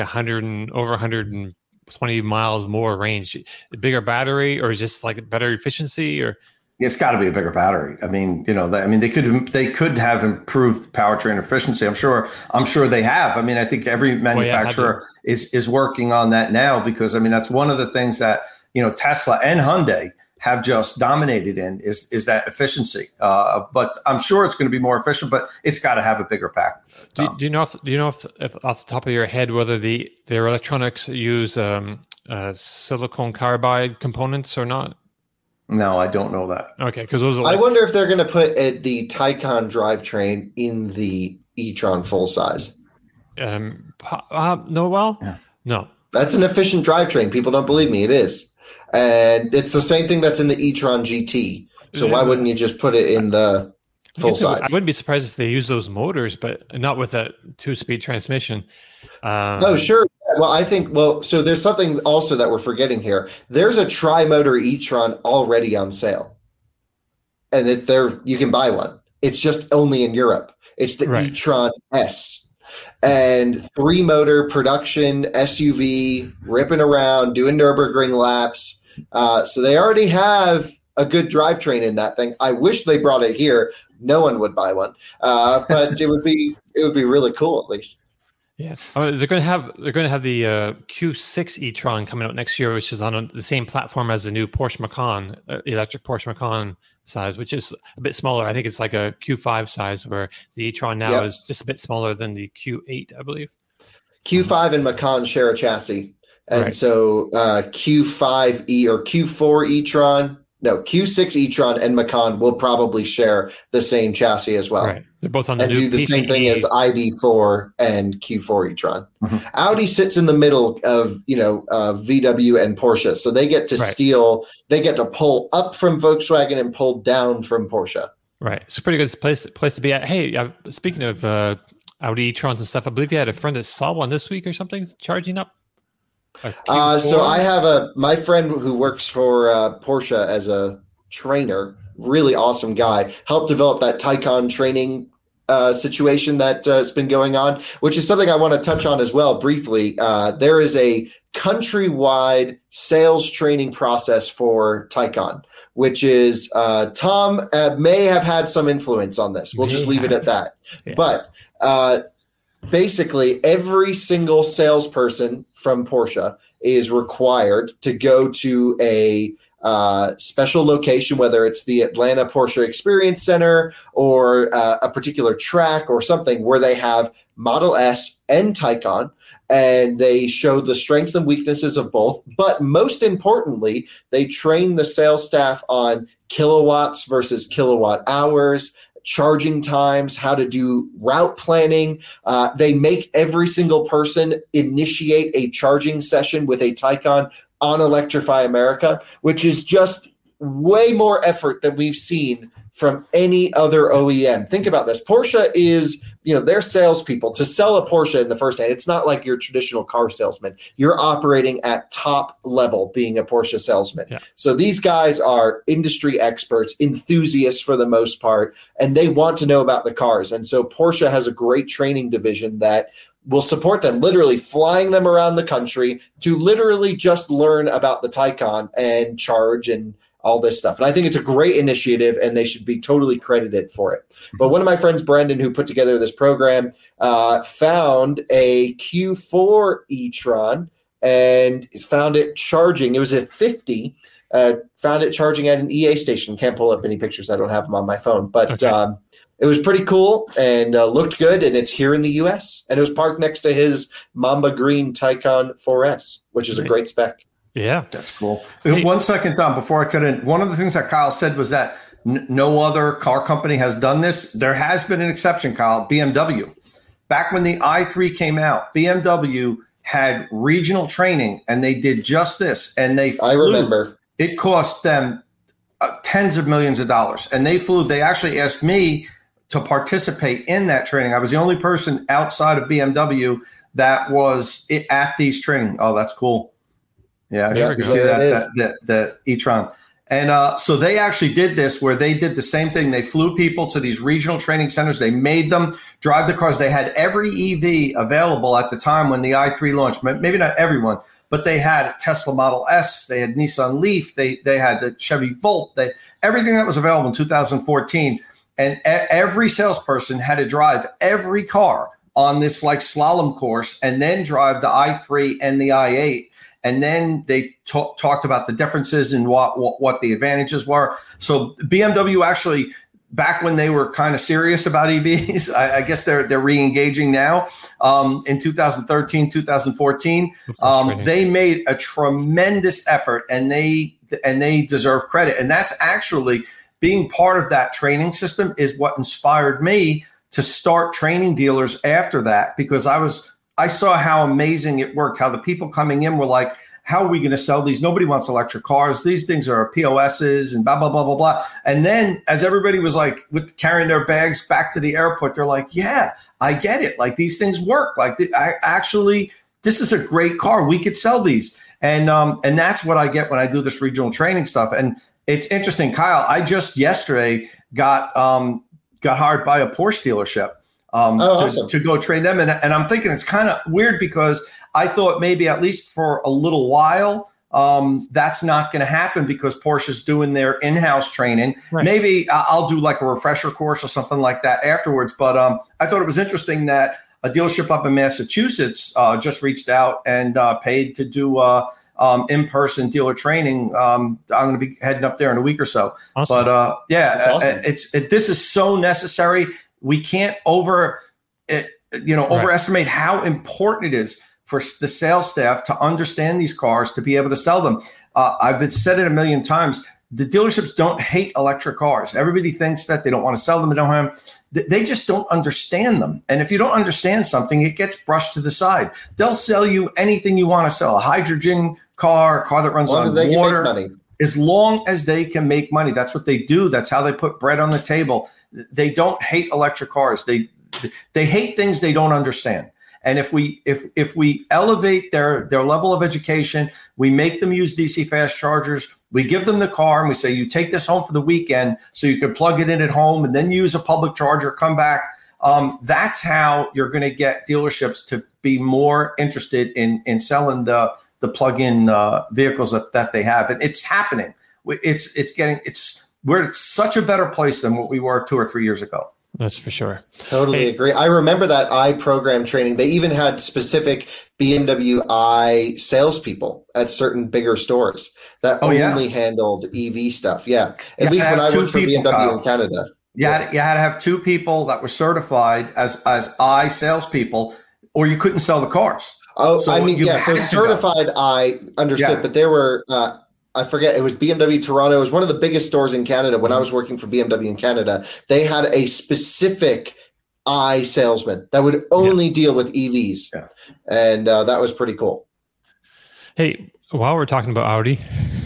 120 miles more range, a bigger battery, or just like better efficiency, or it's got to be a bigger battery. I mean, they could have improved powertrain efficiency. I'm sure they have. I mean, I think every manufacturer is working on that now, because that's one of the things that Tesla and Hyundai have just dominated in is that efficiency. But I'm sure it's going to be more efficient, but it's got to have a bigger pack. Do you know if off the top of your head whether their electronics use silicon carbide components or not? No, I don't know that. Okay, because those. I wonder if they're going to put the Taycan drivetrain in the e-tron full size. No. That's an efficient drivetrain. People don't believe me. It is, and it's the same thing that's in the e-tron GT. So why wouldn't you just put it in the full size? I wouldn't be surprised if they use those motors, but not with a 2-speed transmission. No, sure. well, I think, so there's something also that we're forgetting here. There's a tri-motor e-tron already on sale. And you can buy one. It's just only in Europe. It's the e-tron S. And 3-motor production SUV, ripping around, doing Nürburgring laps. So they already have a good drivetrain in that thing. I wish they brought it here. No one would buy one. But it would be really cool at least. Yeah, they're going to have the Q6 e-tron coming out next year, which is on the same platform as the new Porsche Macan, electric Porsche Macan size, which is a bit smaller. I think it's like a Q5 size, where the e-tron now is just a bit smaller than the Q8, I believe. Q5 and Macan share a chassis, and so Q5e or Q4 e-tron. No, Q6 e-tron and Macan will probably share the same chassis as well. Right. They're both on the new do the same thing as ID4 and Q4 e-tron. Mm-hmm. Audi sits in the middle of, VW and Porsche. So they get to steal, they get to pull up from Volkswagen and pull down from Porsche. Right. It's a pretty good place to be at. Hey, speaking of Audi e-trons and stuff, I believe you had a friend that saw one this week or something charging up. So I have my friend who works for Porsche as a trainer, really awesome guy, helped develop that Taycan training situation that has been going on, which is something I want to touch on as well briefly. There is a countrywide sales training process for Taycan, which is Tom may have had some influence on this. We'll just leave it at that. Yeah. But basically, every single salesperson from Porsche is required to go to a special location, whether it's the Atlanta Porsche Experience Center or a particular track or something where they have Model S and Taycan, and they show the strengths and weaknesses of both. But most importantly, they train the sales staff on kilowatts versus kilowatt hours, charging times, how to do route planning. They make every single person initiate a charging session with a Taycan on Electrify America, which is just way more effort than we've seen from any other OEM. Think about this. Porsche is, their salespeople. To sell a Porsche in the first hand, it's not like your traditional car salesman. You're operating at top level being a Porsche salesman. Yeah. So these guys are industry experts, enthusiasts for the most part, and they want to know about the cars. And so Porsche has a great training division that will support them, literally flying them around the country to literally just learn about the Taycan and charge and all this stuff. And I think it's a great initiative, and they should be totally credited for it. But one of my friends, Brendan, who put together this program, found a Q4 e-tron and found it charging. It was at 50, found it charging at an EA station. Can't pull up any pictures. I don't have them on my phone. But it was pretty cool and looked good, and it's here in the U.S. And it was parked next to his Mamba Green Taycan 4S, which is a great spec. Yeah, that's cool. Hey, 1 second, Tom, before I cut in. One of the things that Kyle said was that no other car company has done this. There has been an exception, Kyle, BMW. Back when the i3 came out, BMW had regional training, and they did just this. And they flew. I remember. It cost them tens of millions of dollars. And they flew. They actually asked me to participate in that training. I was the only person outside of BMW that was at these training. Oh, that's cool. Yeah, you see that e-tron. And so they actually did this where they did the same thing. They flew people to these regional training centers. They made them drive the cars. They had every EV available at the time when the i3 launched. Maybe not everyone, but they had Tesla Model S. They had Nissan Leaf. They had the Chevy Volt. Everything that was available in 2014. And every salesperson had to drive every car on this like slalom course and then drive the i3 and the i8. And then they talked about the differences and what the advantages were. So BMW actually, back when they were kind of serious about EVs, I guess they're re-engaging now. In 2013, 2014, they made a tremendous effort, and they deserve credit. And that's actually being part of that training system is what inspired me to start training dealers after that, because I saw how amazing it worked, how the people coming in were like, how are we going to sell these? Nobody wants electric cars. These things are POSs and blah, blah, blah, blah, blah. And then as everybody was like with carrying their bags back to the airport, they're like, yeah, I get it. Like these things work. Like this is a great car. We could sell these. And that's what I get when I do this regional training stuff. And it's interesting, Kyle, I just yesterday got hired by a Porsche dealership awesome. to go train them. And I'm thinking it's kind of weird because I thought maybe at least for a little while, that's not going to happen because Porsche is doing their in-house training. Right. Maybe I'll do like a refresher course or something like that afterwards. But I thought it was interesting that a dealership up in Massachusetts just reached out and paid to do in-person dealer training. I'm going to be heading up there in a week or so. Awesome. But awesome. This is so necessary. We can't overestimate how important it is for the sales staff to understand these cars, to be able to sell them. I've said it a million times. The dealerships don't hate electric cars. Everybody thinks that they don't want to sell them. They just don't understand them. And if you don't understand something, it gets brushed to the side. They'll sell you anything you want to sell, a hydrogen car, a car that runs on water. As long as they can make money. That's what they do. That's how they put bread on the table. They don't hate electric cars. They hate things they don't understand. And if we elevate their level of education, we make them use DC fast chargers, we give them the car and we say, you take this home for the weekend so you can plug it in at home and then use a public charger, come back. That's how you're going to get dealerships to be more interested in selling the plug-in vehicles that they have. And it's happening. We're at such a better place than what we were 2 or 3 years ago. That's for sure. Totally agree. I remember that iProgram training. They even had specific BMW i salespeople at certain bigger stores that only handled EV stuff. Yeah. At least when I worked for BMW in Canada. You had to have 2 people that were certified as I salespeople, or you couldn't sell the cars. Oh, so so certified I understood, but there were I forget, it was BMW Toronto. It was one of the biggest stores in Canada when I was working for BMW in Canada. They had a specific I salesman that would only deal with EVs. Yeah. And that was pretty cool. Hey, while we're talking about Audi,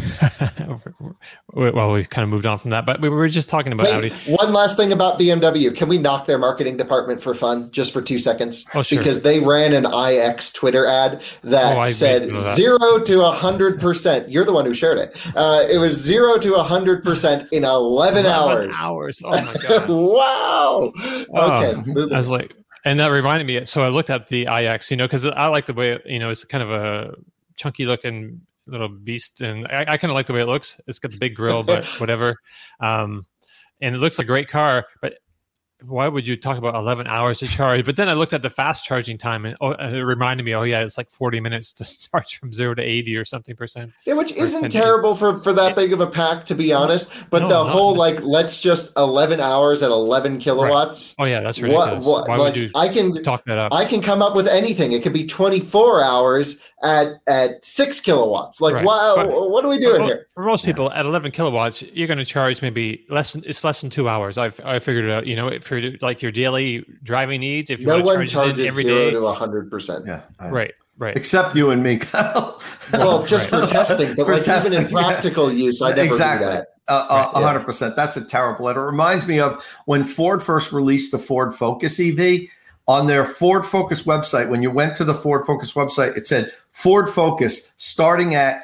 well, we've kind of moved on from that, but we were just talking about Audi. One last thing about BMW. Can we knock their marketing department for fun just for 2 seconds? Oh, sure. Because they ran an iX Twitter ad that said 0 to 100%. You're the one who shared it. It was 0 to 100% in 11 hours. Oh my God. Wow. Okay. I was like, and that reminded me. So I looked at the iX, because I like the way, it's kind of a chunky looking little beast, and I kind of like the way it looks. It's got the big grill, but whatever. And it looks like a great car, but why would you talk about 11 hours to charge? But then I looked at the fast charging time, and it reminded me, it's like 40 minutes to charge from 0 to 80 or something %. Yeah, which isn't terrible for that big of a pack, to be honest. But let's just 11 hours at 11 kilowatts. Right. Oh yeah, that's ridiculous. Why would you talk that up? I can come up with anything. It could be 24 hours at 6 kilowatts. Like, wow, what are we doing here? For most people, at 11 kilowatts, you're going to charge maybe less than 2 hours. I figured it out. For like your daily driving needs, if you no want to one charge charges every 0 day, to 100%. Yeah, right. Except you and me, Kyle. Well, just for testing, but even in practical use, I never do that. 100%. That's a terrible. It reminds me of when Ford first released the Ford Focus EV. On their Ford Focus website, when you went to the Ford Focus website, it said Ford Focus starting at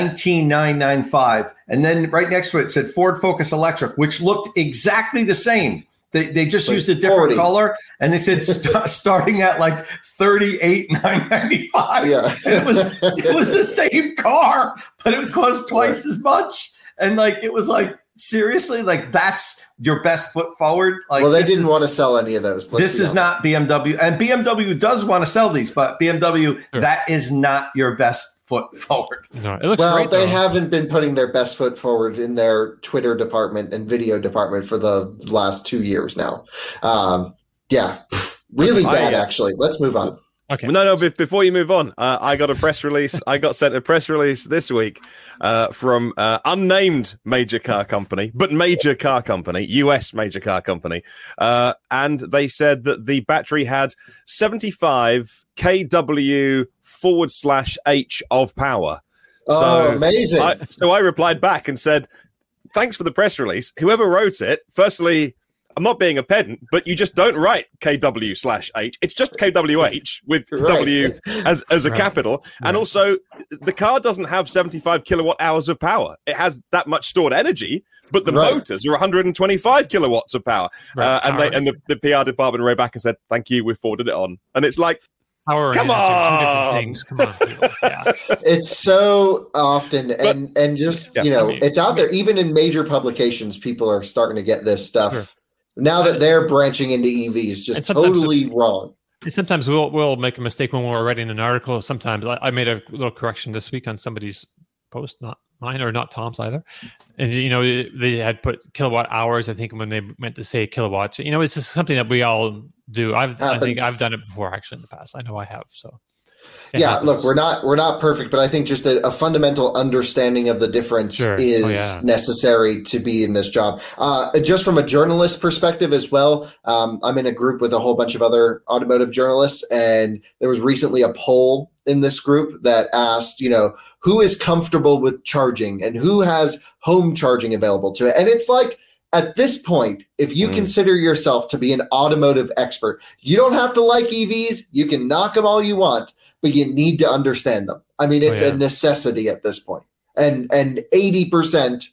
$19,995, and then right next to it said Ford Focus Electric, which looked exactly the same. They just used a different color, and they said starting at like $38,995. Yeah, and it was the same car, but it would cost twice as much. And it was like, seriously, that's your best foot forward. They didn't want to sell any of those. This is not BMW, and BMW does want to sell these, but BMW, that is not your best foot forward. No, it looks great. They haven't been putting their best foot forward in their Twitter department and video department for the last 2 years now. Really bad, actually. Let's move on. Okay. No. Before you move on, I got a press release. I got sent a press release this week from unnamed major car company, but major car company, US major car company, and they said that the battery had 75 kW/h of power. Amazing! So I replied back and said, "Thanks for the press release. Whoever wrote it, firstly, I'm not being a pedant, but you just don't write KW/H. It's just KWH with W as a capital. And also, the car doesn't have 75 kilowatt hours of power. It has that much stored energy, but the motors are 125 kilowatts of power. And the PR department wrote back and said, "Thank you, we forwarded it on." And it's like, come on. Come on, people. Yeah. It's so often, and just it's out there. Even in major publications, people are starting to get this stuff now that they're branching into EVs. Just totally wrong. And sometimes we'll make a mistake when we're writing an article. Sometimes I made a little correction this week on somebody's post, not mine or not Tom's either. And they had put kilowatt hours, I think, when they meant to say kilowatts. It's just something that we all do. I think I've done it before, actually, in the past. I know I have. So look, we're not perfect, but I think just a fundamental understanding of the difference is necessary to be in this job. Just from a journalist perspective as well, I'm in a group with a whole bunch of other automotive journalists, and there was recently a poll in this group that asked, who is comfortable with charging and who has home charging available to it. And it's like, at this point, if you consider yourself to be an automotive expert, you don't have to like EVs. You can knock them all you want, but you need to understand them. I mean, it's a necessity at this point. And 80%,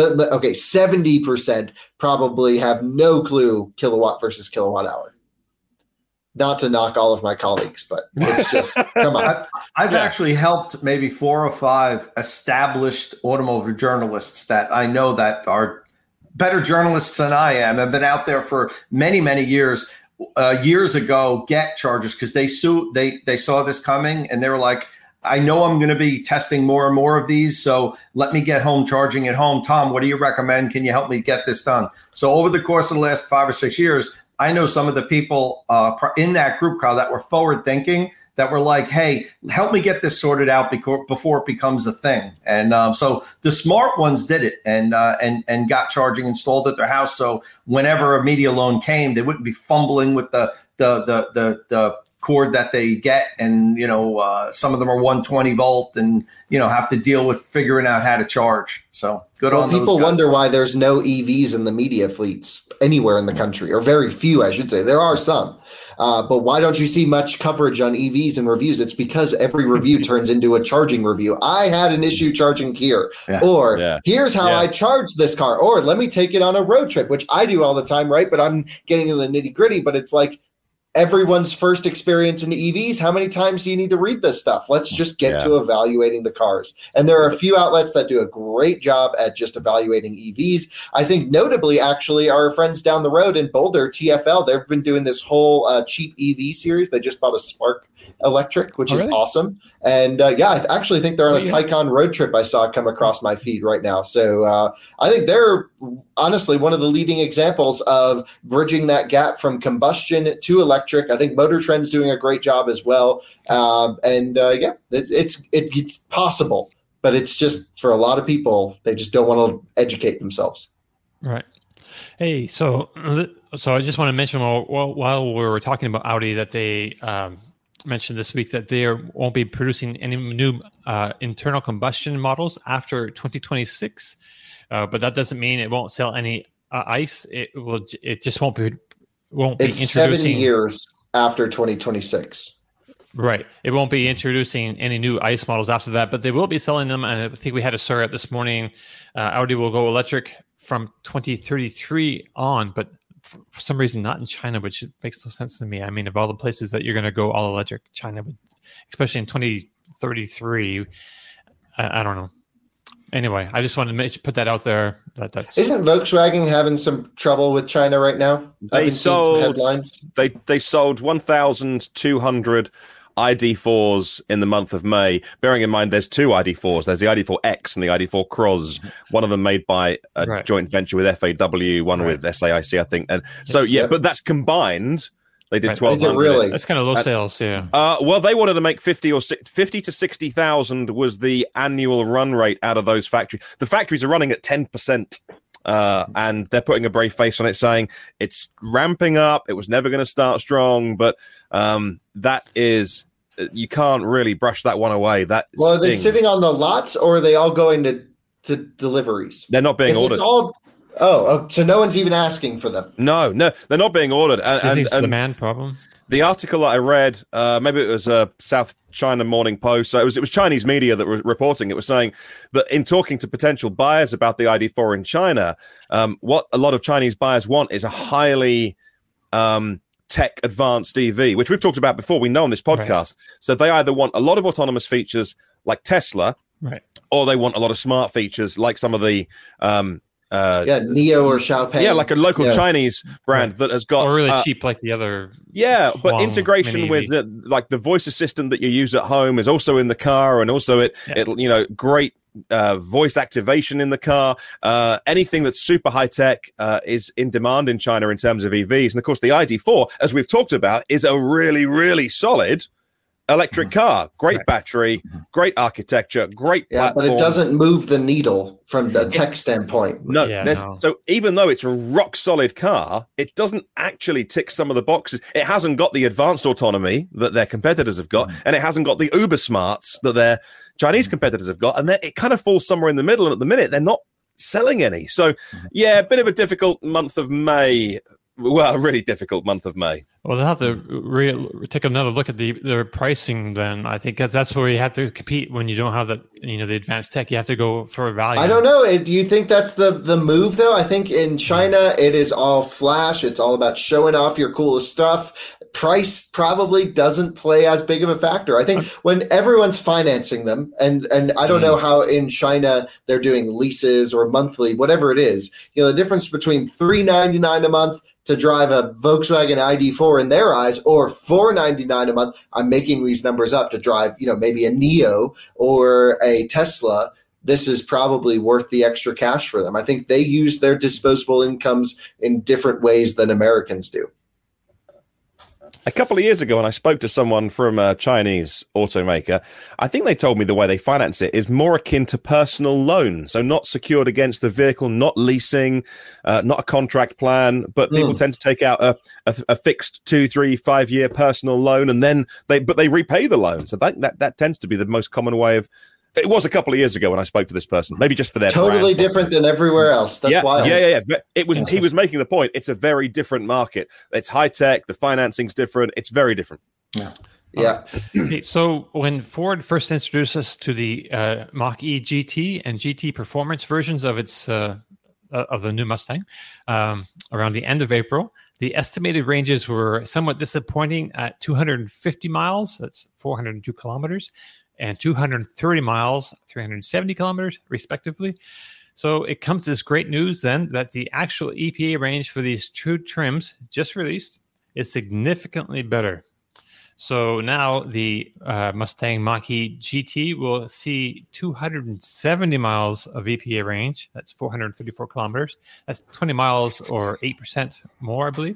70% probably have no clue kilowatt versus kilowatt hour. Not to knock all of my colleagues, but it's just, come on. I've actually helped maybe 4 or 5 established automotive journalists that I know that are better journalists than I am, have been out there for many, many years. Years ago, get chargers because they saw this coming and they were like, I know I'm going to be testing more and more of these, so let me get home charging at home. Tom, what do you recommend? Can you help me get this done? So over the course of the last 5 or 6 years, I know some of the people in that group, Kyle, that were forward thinking, that were like, hey, help me get this sorted out before it becomes a thing. And so the smart ones did it and got charging installed at their house. So whenever a media loan came, they wouldn't be fumbling with the cord that they get. And, some of them are 120 volt and, have to deal with figuring out how to charge. So good on those guys. People wonder why there's no EVs in the media fleets anywhere in the country, or very few, I should say. There are some. But why don't you see much coverage on EVs and reviews? It's because every review turns into a charging review. I had an issue charging here, or here's how I charged this car, or let me take it on a road trip, which I do all the time, right? But I'm getting into the nitty gritty, but it's like everyone's first experience in EVs. How many times do you need to read this stuff? Let's just get to evaluating the cars. And there are a few outlets that do a great job at just evaluating EVs. I think notably, actually, our friends down the road in Boulder, TFL, they've been doing this whole cheap EV series. They just bought a Spark Electric, which is awesome. And I actually think they're on a Taycan road trip. I saw it come across my feed right now. So I think they're honestly one of the leading examples of bridging that gap from combustion to electric. I think Motor Trend's doing a great job as well. It's possible, but it's just for a lot of people, they just don't want to educate themselves. Right. Hey, so I just want to mention while we were talking about Audi that they mentioned this week that they won't be producing any new internal combustion models after 2026, but that doesn't mean it won't sell any ICE. It just won't be it's introducing 7 years after 2026. Right. It won't be introducing any new ICE models after that, but they will be selling them. And I think we had a story out this morning. Audi will go electric from 2033 on, but for some reason not in China, which makes no sense to me. I mean, of all the places that you're going to go all electric, China would, especially in 2033. I don't know. Anyway, I just wanted to put that out there. Isn't Volkswagen having some trouble with China right now? They sold 1,200 ID4s in the month of May. Bearing in mind, there's 2 ID4s. There's the ID4X and the ID4 Cross. One of them made by a joint venture with FAW, one with SAIC, I think. And so, but that's combined. They did 1,200. Is it really? That's kind of low sales, yeah. Well, they wanted to make 50 to 60,000 was the annual run rate out of those factories. The factories are running at 10%. And they're putting a brave face on it, saying it's ramping up. It was never going to start strong, but that is, you can't really brush that one away. That are they sitting on the lots, or are they all going to deliveries? They're not being ordered. Oh, so no one's even asking for them? No, they're not being ordered. And it's a demand problem. The article that I read, maybe it was a South China Morning Post. So it was Chinese media that was reporting. It was saying that in talking to potential buyers about the ID4 in China, what a lot of Chinese buyers want is a highly tech advanced EV, which we've talked about before. We know on this podcast. Right. So they either want a lot of autonomous features like Tesla, right, or they want a lot of smart features like some of the NIO or Xiaopeng. Yeah, like a local Chinese brand that has got or really cheap like the other. Yeah, but integration with the voice assistant that you use at home is also in the car, and also it great voice activation in the car. Anything that's super high tech is in demand in China in terms of EVs, and of course the ID4, as we've talked about, is a really, really solid electric car. Great battery, great architecture, great platform. But it doesn't move the needle from the tech standpoint. So even though it's a rock solid car, it doesn't actually tick some of the boxes. It hasn't got the advanced autonomy that their competitors have got, and it hasn't got the uber smarts that their Chinese competitors have got, and it kind of falls somewhere in the middle, and at the minute they're not selling any. So a bit of a difficult month of May. Well, a really difficult month of May. Well, they'll have to take another look at their pricing then, I think, because that's where you have to compete when you don't have the advanced tech. You have to go for value. I don't know. Do you think that's the move, though? I think in China, it is all flash. It's all about showing off your coolest stuff. Price probably doesn't play as big of a factor. I think when everyone's financing them, and I don't know how in China they're doing leases or monthly, whatever it is, the difference between $3.99 a month to drive a Volkswagen ID4 in their eyes, or $4.99 a month. I'm making these numbers up to drive, maybe a NIO or a Tesla. This is probably worth the extra cash for them. I think they use their disposable incomes in different ways than Americans do. A couple of years ago, when I spoke to someone from a Chinese automaker, I think they told me the way they finance it is more akin to personal loan. So not secured against the vehicle, not leasing, not a contract plan, but people tend to take out a fixed 2, 3, 5 year personal loan, and then they repay the loan. So that tends to be the most common way of. It was a couple of years ago when I spoke to this person, maybe just for their totally brand. Different than everywhere else. That's why. Yeah. It was. He was making the point. It's a very different market. It's high tech. The financing's different. It's very different. Yeah. Okay, so when Ford first introduced us to the Mach-E GT and GT Performance versions of its of the new Mustang around the end of April, the estimated ranges were somewhat disappointing at 250 miles. That's 402 kilometers. And 230 miles, 370 kilometers, respectively. So it comes to this great news then that the actual EPA range for these two trims just released is significantly better. So now the Mustang Mach-E GT will see 270 miles of EPA range. That's 434 kilometers. That's 20 miles or 8% more, I believe.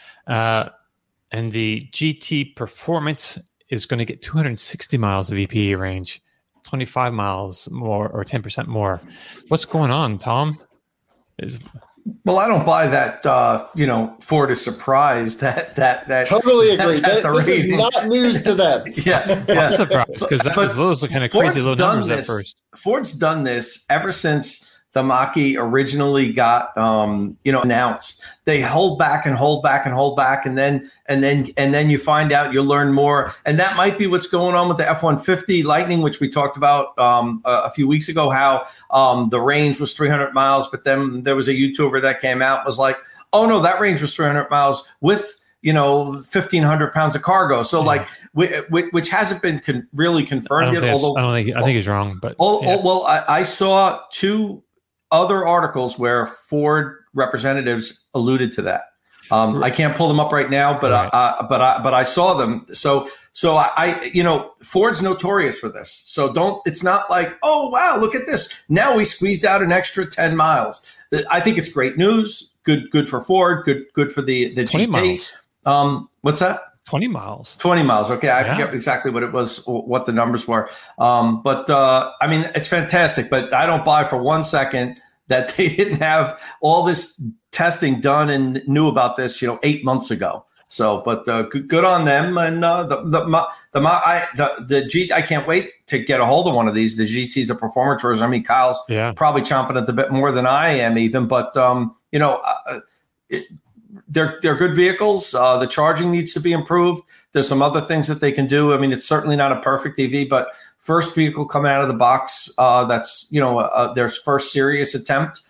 And the GT Performance is going to get 260 miles of EPA range, 25 miles more or 10% more. What's going on, Tom? Well, I don't buy that. Ford is surprised that totally agree. This is not news to them. I'm surprised because those are kind of crazy low numbers at first. Ford's done this ever since the Mach-E originally got announced. They hold back, and then you find out, you learn more, and that might be what's going on with the F-150 Lightning, which we talked about a few weeks ago. How the range was 300 miles, but then there was a YouTuber that came out and was like, "Oh no, that range was 300 miles with 1,500 pounds of cargo." So which hasn't been really confirmed yet. I think he's wrong, but I saw two other articles where Ford representatives alluded to that. I can't pull them up right now, but I saw them. So Ford's notorious for this. So it's not like, oh wow, look at this. Now we squeezed out an extra 10 miles. I think it's great news. Good for Ford. Good for the 20 GT. Miles. What's that? 20 miles. 20 miles. Okay. I forget exactly what it was, what the numbers were. But it's fantastic, but I don't buy for 1 second that they didn't have all this testing done and knew about this, 8 months ago. So, but good on them. And the G, I can't wait to get a hold of one of these. The GTs of Performer Tourism. I mean, Kyle's probably chomping at the bit more than I am, even. But they're good vehicles. The charging needs to be improved. There's some other things that they can do. I mean, it's certainly not a perfect EV, but first vehicle coming out of the box. That's their first serious attempt.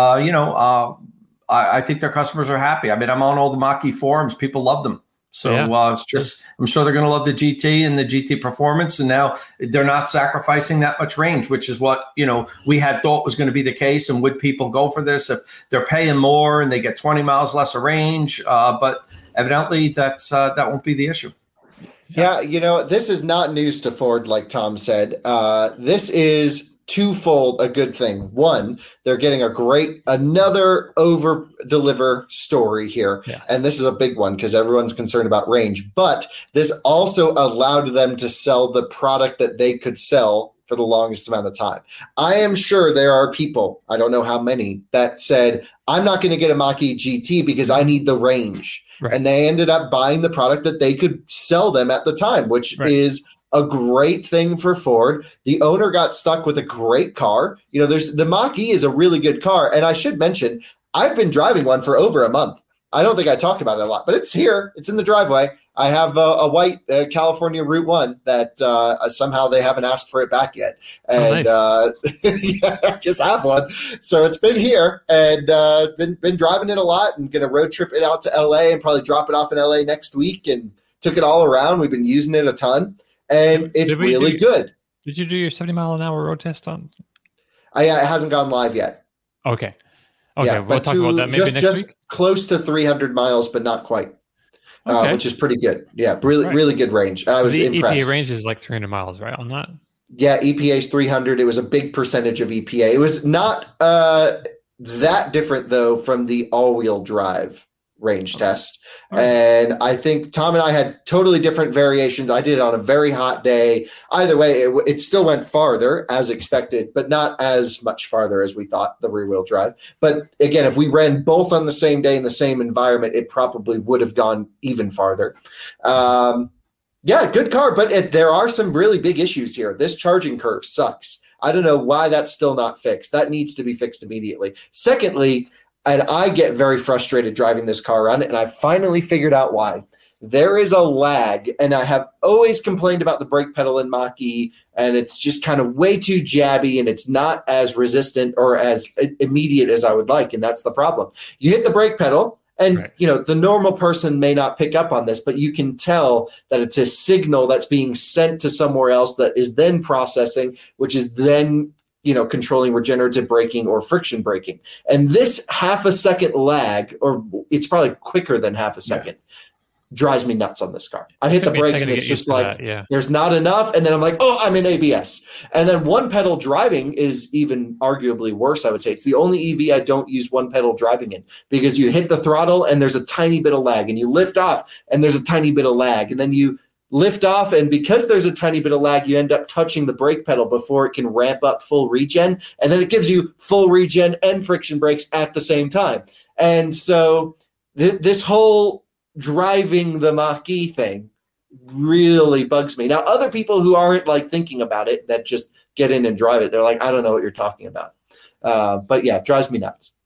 I think their customers are happy. I mean, I'm on all the Mach-E forums. People love them. So I'm sure they're going to love the GT and the GT Performance. And now they're not sacrificing that much range, which is what, we had thought was going to be the case. And would people go for this if they're paying more and they get 20 miles less of range? But evidently that won't be the issue. Yeah, this is not news to Ford, like Tom said. This is twofold a good thing. One, they're getting another over deliver story here. Yeah. And this is a big one because everyone's concerned about range, but this also allowed them to sell the product that they could sell for the longest amount of time. I am sure there are people, I don't know how many, that said, I'm not going to get a Mach-E GT because I need the range. Right. And they ended up buying the product that they could sell them at the time, which is a great thing for Ford. The owner got stuck with a great car. The Mach-E is a really good car. And I should mention, I've been driving one for over a month. I don't think I talked about it a lot, but it's here. It's in the driveway. I have a white California Route 1 that somehow they haven't asked for it back yet. And I just have one. So it's been here and been driving it a lot and going to road trip it out to LA and probably drop it off in LA next week, and took it all around. We've been using it a ton. And it's really good. Did you do your 70-mile-an-hour road test on? It hasn't gone live yet. Okay. Yeah, we'll talk about that maybe next week. Close to 300 miles, but not quite, which is pretty good. Yeah, really good range. I was impressed. EPA range is like 300 miles, right, on that? Yeah, EPA's 300. It was a big percentage of EPA. It was not that different, though, from the all-wheel drive range test. Right. And I think Tom and I had totally different variations. I did it on a very hot day. Either way, it still went farther as expected, but not as much farther as we thought, the rear wheel drive. But again, if we ran both on the same day in the same environment, it probably would have gone even farther. Good car, but there are some really big issues here. This charging curve sucks. I don't know why that's still not fixed. That needs to be fixed immediately. Secondly, and I get very frustrated driving this car around, and I finally figured out why. There is a lag, and I have always complained about the brake pedal in Mach-E, and it's just kind of way too jabby, and it's not as resistant or as immediate as I would like, and that's the problem. You hit the brake pedal, and the normal person may not pick up on this, but you can tell that it's a signal that's being sent to somewhere else that is then processing, which is then controlling regenerative braking or friction braking. And this half a second lag, or it's probably quicker than half a second, drives me nuts on this car. I hit the brakes and it's just like, there's not enough. And then I'm like, I'm in ABS. And then one pedal driving is even arguably worse, I would say. It's the only EV I don't use one pedal driving in, because you hit the throttle and there's a tiny bit of lag, and you lift off and there's a tiny bit of lag. And then you lift off, and because there's a tiny bit of lag, you end up touching the brake pedal before it can ramp up full regen, and then it gives you full regen and friction brakes at the same time. And so this whole driving the Mach-E thing really bugs me. Now, other people who aren't thinking about it, that just get in and drive it, they're like, I don't know what you're talking about. But yeah, it drives me nuts.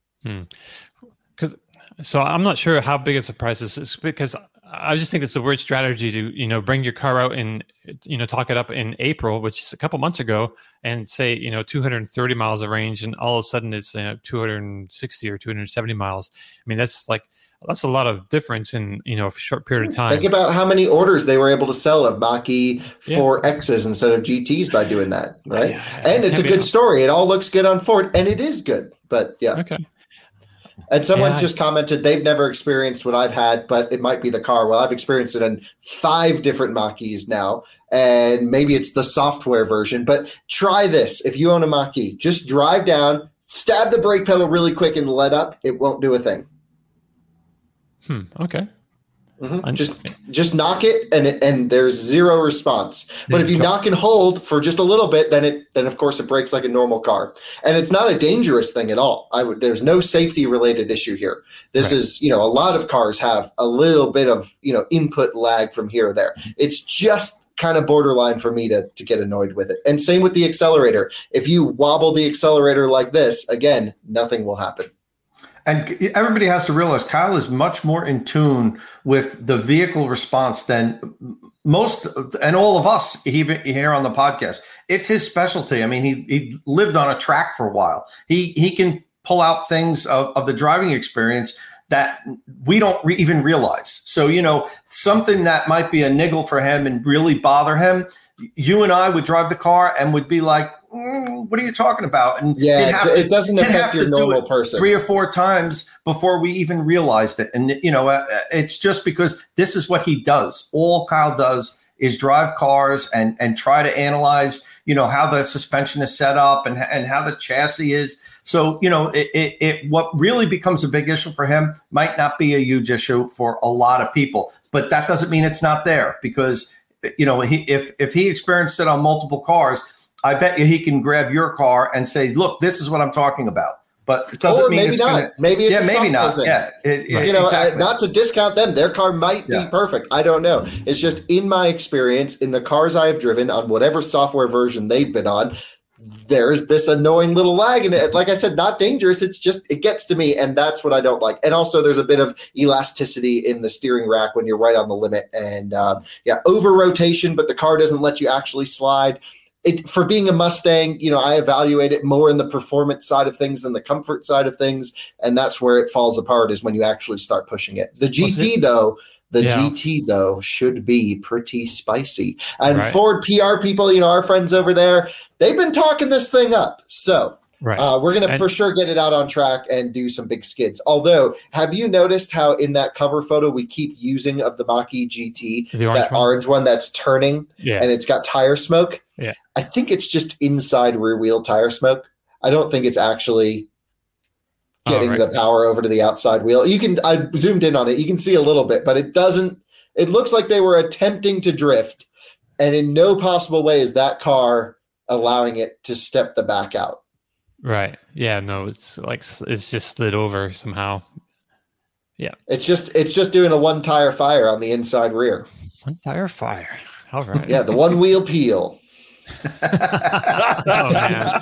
So I'm not sure how big a surprise this is, because I just think it's a weird strategy to, bring your car out and, talk it up in April, which is a couple months ago, and say, 230 miles of range, and all of a sudden it's 260 or 270 miles. I mean, that's a lot of difference in, a short period of time. Think about how many orders they were able to sell of Mach-E 4Xs instead of GTs by doing that, right? And it's a good story. It all looks good on Ford, and it is good, but yeah. Okay. And someone just commented they've never experienced what I've had, but it might be the car. Well, I've experienced it in 5 different Mach-Es now, and maybe it's the software version. But try this. If you own a Mach-E, just drive down, stab the brake pedal really quick and let up. It won't do a thing. Okay. Mm-hmm. Just knock it, and there's zero response. But if you knock and hold for just a little bit, then of course it breaks like a normal car, and it's not a dangerous thing at all. There's no safety related issue here. This is, a lot of cars have a little bit of input lag from here or there. It's just kind of borderline for me to get annoyed with it. And same with the accelerator. If you wobble the accelerator like this, again, nothing will happen. And everybody has to realize Kyle is much more in tune with the vehicle response than most and all of us even here on the podcast. It's his specialty. I mean, he lived on a track for a while. He can pull out things of the driving experience that we don't even realize. So, something that might be a niggle for him and really bother him, you and I would drive the car and would be like, what are you talking about? And it doesn't affect your normal person. 3 or 4 times before we even realized it. And, it's just because this is what he does. All Kyle does is drive cars and try to analyze, how the suspension is set up and how the chassis is. So, what really becomes a big issue for him might not be a huge issue for a lot of people. But that doesn't mean it's not there because, if he experienced it on multiple cars, I bet you he can grab your car and say, look, this is what I'm talking about. But it doesn't mean it's going to. Maybe it's maybe not. Thing. Yeah. Exactly. Not to discount them. Their car might be perfect. I don't know. It's just in my experience, in the cars I have driven on whatever software version they've been on, there's this annoying little lag in it. Like I said, not dangerous. It's just, it gets to me. And that's what I don't like. And also there's a bit of elasticity in the steering rack when you're right on the limit and over rotation, but the car doesn't let you actually slide. For being a Mustang, I evaluate it more in the performance side of things than the comfort side of things. And that's where it falls apart is when you actually start pushing it. The GT though should be pretty spicy. And Ford PR people, our friends over there, they've been talking this thing up. So we're going to for sure get it out on track and do some big skids. Although, have you noticed how in that cover photo we keep using of the Mach-E GT, that orange one that's turning and it's got tire smoke? Yeah. I think it's just inside rear wheel tire smoke. I don't think it's actually getting the power over to the outside wheel. I zoomed in on it. You can see a little bit, but it looks like they were attempting to drift, and in no possible way is that car allowing it to step the back out. Right. Yeah, no, it's just slid over somehow. Yeah. It's just doing a one tire fire on the inside rear. One tire fire. All right. Yeah, the one wheel peel. Oh man!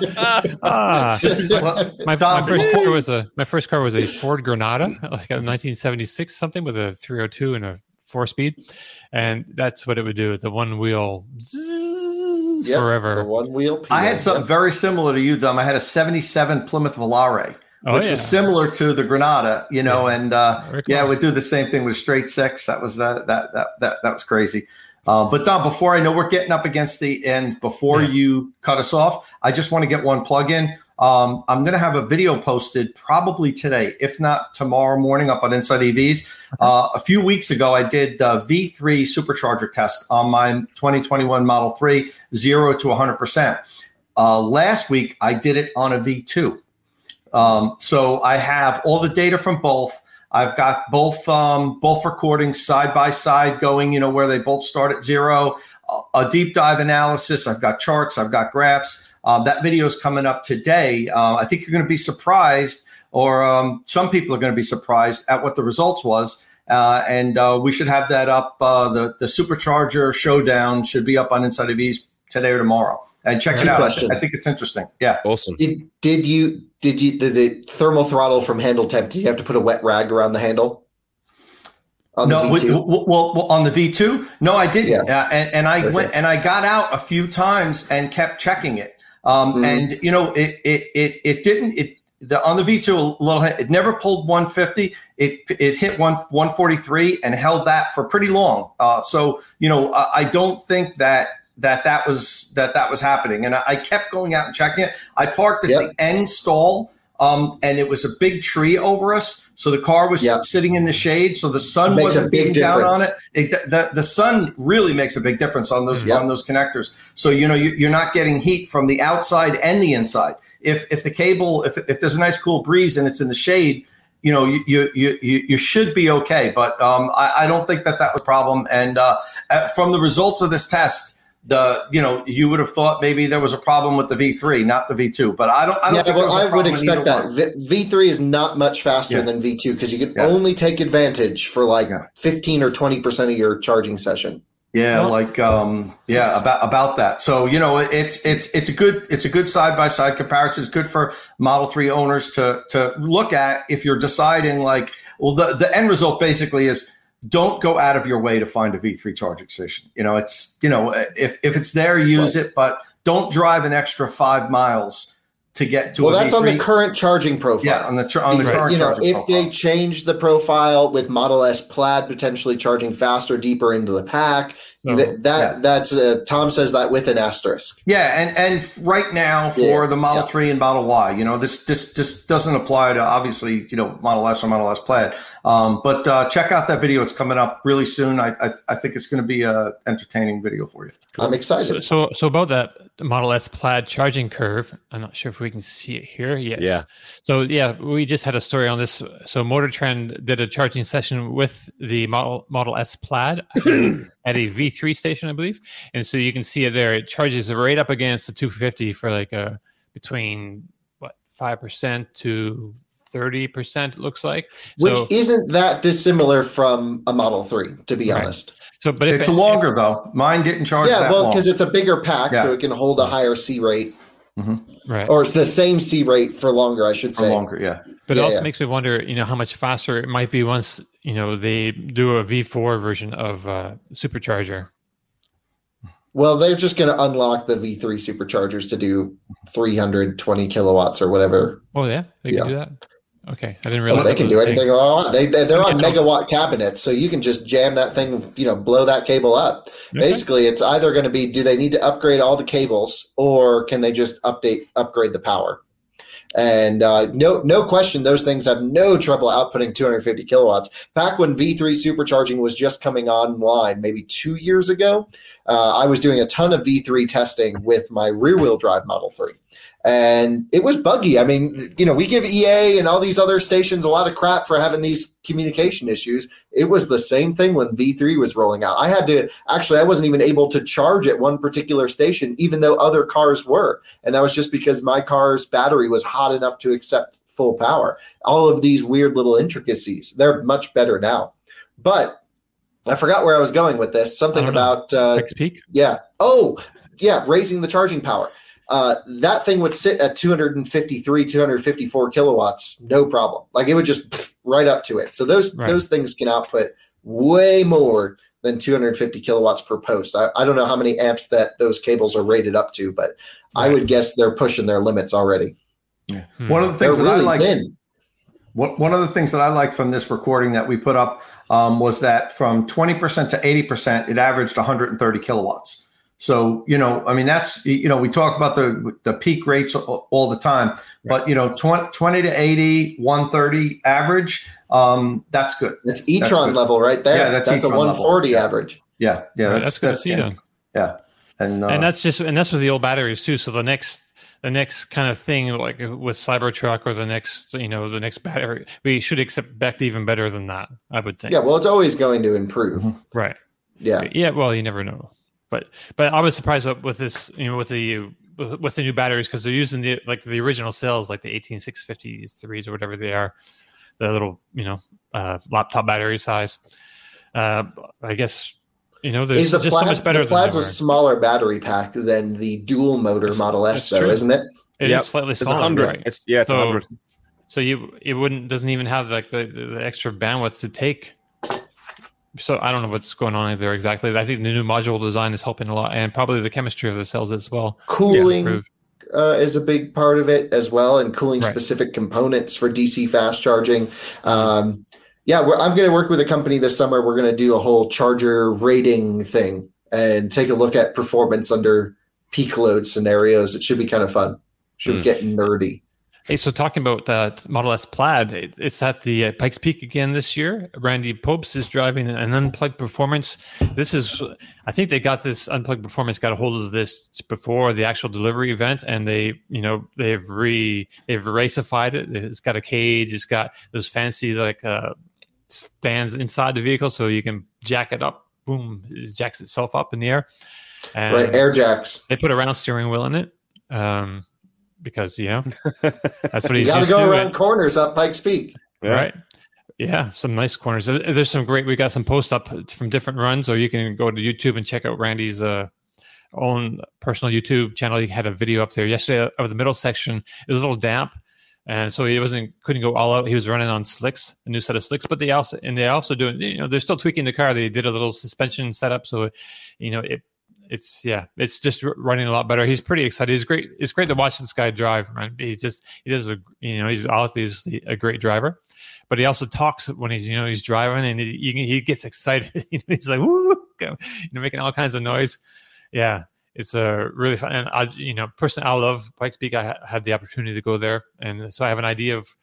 My first car was a Ford Granada, like a 1976 something with a 302 and a 4-speed, and that's what it would do. The one wheel forever. The one wheel. I had something very similar to you, Dom. I had a 77 Plymouth Volare, which was similar to the Granada, and cool. We'd do the same thing with straight six. That was that was crazy. But Dom, before I know we're getting up against the end, before you cut us off, I just want to get one plug in. I'm going to have a video posted probably today, if not tomorrow morning, up on Inside EVs. A few weeks ago, I did the V3 supercharger test on my 2021 Model 3, 0 to 100%. Last week, I did it on a V2. So I have all the data from both. I've got both recordings side by side going, where they both start at 0, a deep dive analysis. I've got charts. I've got graphs. That video is coming up today. I think you're going to be surprised, or some people are going to be surprised at what the results was. And we should have that up. The Supercharger Showdown should be up on Inside EVs today or tomorrow. And check it out. I think it's interesting. Yeah. Awesome. Did the thermal throttle from handle temp, did you have to put a wet rag around the handle? On the V2? Well, on the V2? No, I didn't. Yeah. And I went and I got out a few times and kept checking it. And it didn't. On the V2 it never pulled 150. It hit 143 and held that for pretty long. So I don't think that was happening. And I kept going out and checking it. I parked at the end stall, and it was a big tree over us. So the car was sitting in the shade. So the sun wasn't beating down on it. The sun really makes a big difference on those connectors. So, you're not getting heat from the outside and the inside. If the cable, if there's a nice cool breeze and it's in the shade, you should be okay. But I don't think that was a problem. And from the results of this test, you would have thought maybe there was a problem with the V3, not the V2. But I don't. I would expect that V3 is not much faster than V2 because you can only take advantage for 15 or 20% of your charging session. Yeah, about that. So it's a good side by side comparison. It's good for Model 3 owners to look at if you're deciding the end result basically is don't go out of your way to find a V3 charging station. If it's there, use it, but don't drive an extra 5 miles to get to. Well, that's on the current charging profile. Yeah, on the current charging profile. If they change the profile with Model S Plaid potentially charging faster, deeper into the pack, that's Tom says that with an asterisk. Yeah, and right now for the Model 3 and Model Y, this doesn't apply to obviously Model S or Model S Plaid. But check out that video; it's coming up really soon. I think it's going to be an entertaining video for you. I'm excited. So about that Model S Plaid charging curve, I'm not sure if we can see it here. Yes. Yeah. So we just had a story on this. So Motor Trend did a charging session with the Model S Plaid at a V3 station, I believe. And so you can see it there. It charges right up against the 250 for between 5% to 30%, it looks like. Which isn't that dissimilar from a Model 3, to be honest. So, but it's longer though. Mine didn't charge that long. Yeah, well, because it's a bigger pack, so it can hold a higher C rate. Mm-hmm. Right. Or it's the same C rate for longer, I should say. For longer, yeah. But it also makes me wonder, how much faster it might be once, they do a V4 version of supercharger. Well, they're just going to unlock the V3 superchargers to do 320 kilowatts or whatever. Oh, yeah? They can do that? Okay, I didn't realize. They can do anything they want. They're on megawatt cabinets, so you can just jam that thing, blow that cable up. Okay. Basically, it's either going to be, do they need to upgrade all the cables, or can they just upgrade the power? And no question, those things have no trouble outputting 250 kilowatts. Back when V3 supercharging was just coming online, maybe 2 years ago, I was doing a ton of V3 testing with my rear-wheel drive Model 3. And it was buggy. I mean, we give EA and all these other stations a lot of crap for having these communication issues. It was the same thing when V3 was rolling out. I wasn't even able to charge at one particular station, even though other cars were. And that was just because my car's battery was hot enough to accept full power. All of these weird little intricacies, they're much better now. But I forgot where I was going with this. Something about X-Peak? Yeah. Oh, yeah, raising the charging power. That thing would sit at 253, 254 kilowatts, no problem. It would just right up to it. So those things can output way more than 250 kilowatts per post. I don't know how many amps that those cables are rated up to, but I would guess they're pushing their limits already. Yeah. One of the things I like. One of the things that I liked from this recording that we put up was that from 20% to 80%, it averaged 130 kilowatts. So, that's, we talk about the peak rates all the time, but, 20 to 80, 130 average, that's good. That's e-tron level right there. Yeah, that's a 140 level. Average. Yeah. Yeah. That's good to see then. Yeah. And that's with the old batteries too. So the next kind of thing, like with Cybertruck or the next battery, we should expect even better than that, I would think. Yeah. Well, it's always going to improve. Mm-hmm. Right. Yeah. Yeah. Well, you never know. But I was surprised with this, with the new batteries, because they're using the original cells, like the 18650s, 3s, or whatever they are, the little laptop battery size. I guess there's just so much better. The Plaid's a smaller battery pack than the dual motor Model S, though, isn't it? It is slightly smaller. It's 100. It's 100. So it doesn't even have the extra bandwidth to take. So I don't know what's going on there exactly. I think the new module design is helping a lot, and probably the chemistry of the cells as well. Cooling is a big part of it as well, and cooling specific components for DC fast charging. I'm going to work with a company this summer. We're going to do a whole charger rating thing and take a look at performance under peak load scenarios. It should be kind of fun. Should get nerdy. Hey, so talking about that Model S Plaid, it's at the Pikes Peak again this year. Randy Pobst is driving an Unplugged Performance. I think they got this Unplugged Performance, got a hold of this before the actual delivery event, and they've racified it. It's got a cage. It's got those fancy stands inside the vehicle, so you can jack it up. Boom, it jacks itself up in the air. And right, air jacks. They put a round steering wheel in it. Because that's what he's you got to used go around corners up Pikes Peak, right? Yeah, some nice corners. There's some great. We got some posts up from different runs, or you can go to YouTube and check out Randy's own personal YouTube channel. He had a video up there yesterday of the middle section. It was a little damp, and so he couldn't go all out. He was running on slicks, a new set of slicks. But they also doing. They're still tweaking the car. They did a little suspension setup, so it's just running a lot better. He's pretty excited. It's great to watch this guy drive, man. He's obviously a great driver, but he also talks when he's driving, and he gets excited. He's like, woo, making all kinds of noise. Yeah, it's a really fun. And personally, I love Pikes Peak. I had the opportunity to go there, and so I have an idea of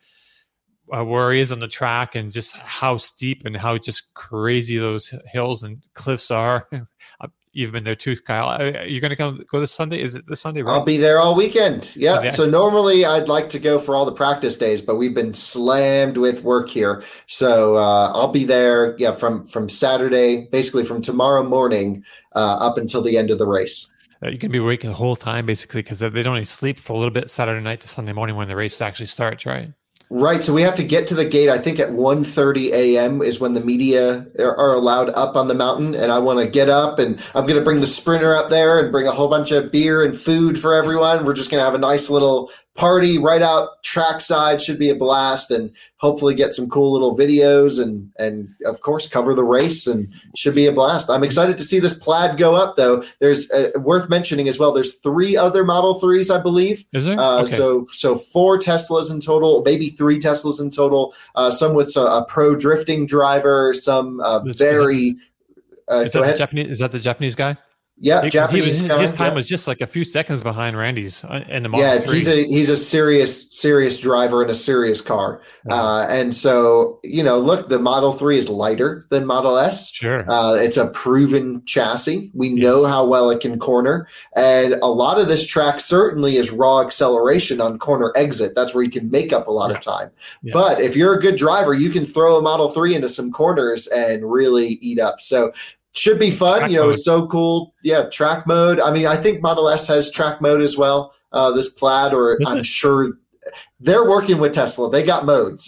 where he is on the track and just how steep and how just crazy those hills and cliffs are. You've been there too, Kyle. Are you going to go this Sunday? Is it this Sunday? Right? I'll be there all weekend. Yeah. Okay. So normally I'd like to go for all the practice days, but we've been slammed with work here. So I'll be there. Yeah, from Saturday, basically from tomorrow morning up until the end of the race. You can be awake the whole time, basically, because they don't even sleep for a little bit Saturday night to Sunday morning when the race actually starts, right? Right. So we have to get to the gate, I think at 1:30 a.m. is when the media are allowed up on the mountain. And I want to get up, and I'm going to bring the Sprinter up there and bring a whole bunch of beer and food for everyone. We're just going to have a nice little party right out trackside. Should be a blast, and hopefully get some cool little videos and of course cover the race, and should be a blast. I'm excited to see this Plaid go up, though. There's worth mentioning as well. There's 3 other Model 3s, I believe. Is there? Okay. So 4 Teslas in total, maybe 3 Teslas in total. Some with a pro drifting driver, some very. Is that the Japanese guy? Yeah, Japanese. His time was just like a few seconds behind Randy's in the Model 3. He's a serious driver in a serious car. And so, look, the Model 3 is lighter than Model S. Sure. It's a proven chassis. We know how well it can corner. And a lot of this track certainly is raw acceleration on corner exit. That's where you can make up a lot of time. Yeah. But if you're a good driver, you can throw a Model 3 into some corners and really eat up. So should be fun. Track mode. It's so cool. Yeah, track mode. I mean, I think Model S has track mode as well. This Plaid, I'm sure they're working with Tesla. They got modes.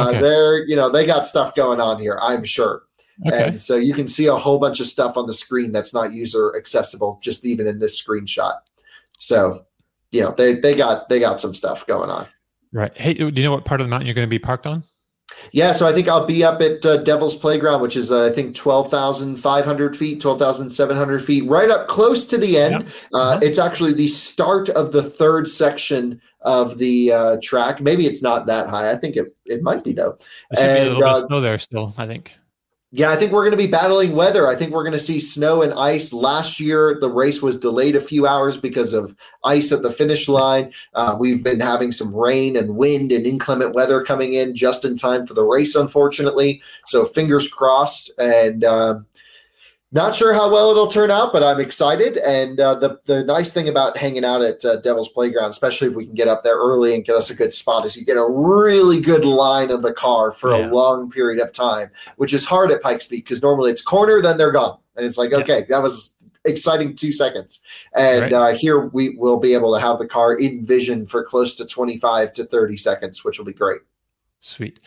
They got stuff going on here, I'm sure. Okay. And so you can see a whole bunch of stuff on the screen that's not user accessible, just even in this screenshot. So, they got some stuff going on. Right. Hey, do you know what part of the mountain you're going to be parked on? Yeah, so I think I'll be up at Devil's Playground, which is, I think, 12,500 feet, 12,700 feet, right up close to the end. Yep. It's actually the start of the 3rd section of the track. Maybe it's not that high. I think it might be, though. There should be a little bit of snow there still, I think. Yeah, I think we're going to be battling weather. I think we're going to see snow and ice. Last year, the race was delayed a few hours because of ice at the finish line. We've been having some rain and wind and inclement weather coming in just in time for the race, unfortunately. So fingers crossed. And not sure how well it'll turn out, but I'm excited. And the nice thing about hanging out at Devil's Playground, especially if we can get up there early and get us a good spot, is you get a really good line of the car for a long period of time, which is hard at Pikes Peak because normally it's corner, then they're gone. And it's like, okay, that was exciting 2 seconds. And here we will be able to have the car in vision for close to 25 to 30 seconds, which will be great. Sweet.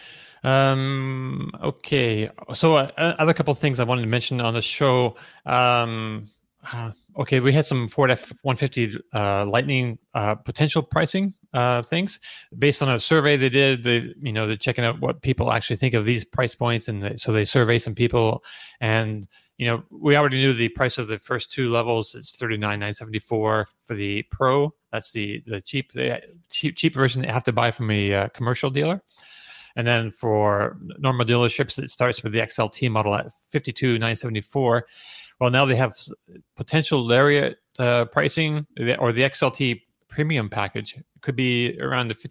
Okay. So other couple of things I wanted to mention on the show. Okay, we had some Ford F-150 Lightning potential pricing things based on a survey they did. They're checking out what people actually think of these price points, and so they survey some people. And we already knew the price of the first 2 levels. It's $39,974 for the Pro. That's the cheap version that you have to buy from a commercial dealer. And then for normal dealerships, it starts with the XLT model at $52,974. Well, now they have potential Lariat pricing, or the XLT premium package. It could be around the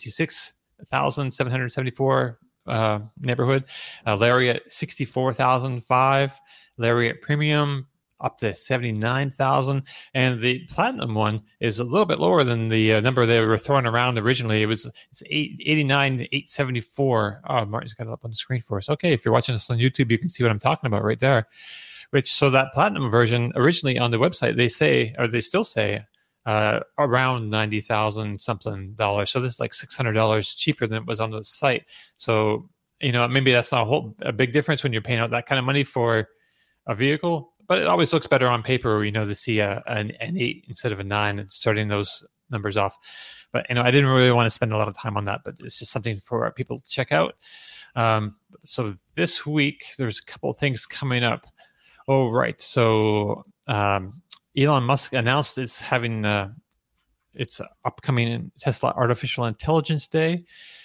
56,774 neighborhood. Lariat 64,005. Lariat Premium up to 79,000, and the Platinum one is a little bit lower than the number they were throwing around originally. It's 89,874. Oh, Martin's got it up on the screen for us. Okay, if you're watching this on YouTube, you can see what I'm talking about right there. So that Platinum version originally on the website, they still say around 90,000 something dollars. So this is like $600 cheaper than it was on the site. So maybe that's not a big difference when you're paying out that kind of money for a vehicle. But it always looks better on paper, to see an 8 instead of a 9 and starting those numbers off. But, I didn't really want to spend a lot of time on that, but it's just something for people to check out. So this week, there's a couple of things coming up. Oh, right. So Elon Musk announced it's having its upcoming Tesla Artificial Intelligence Day.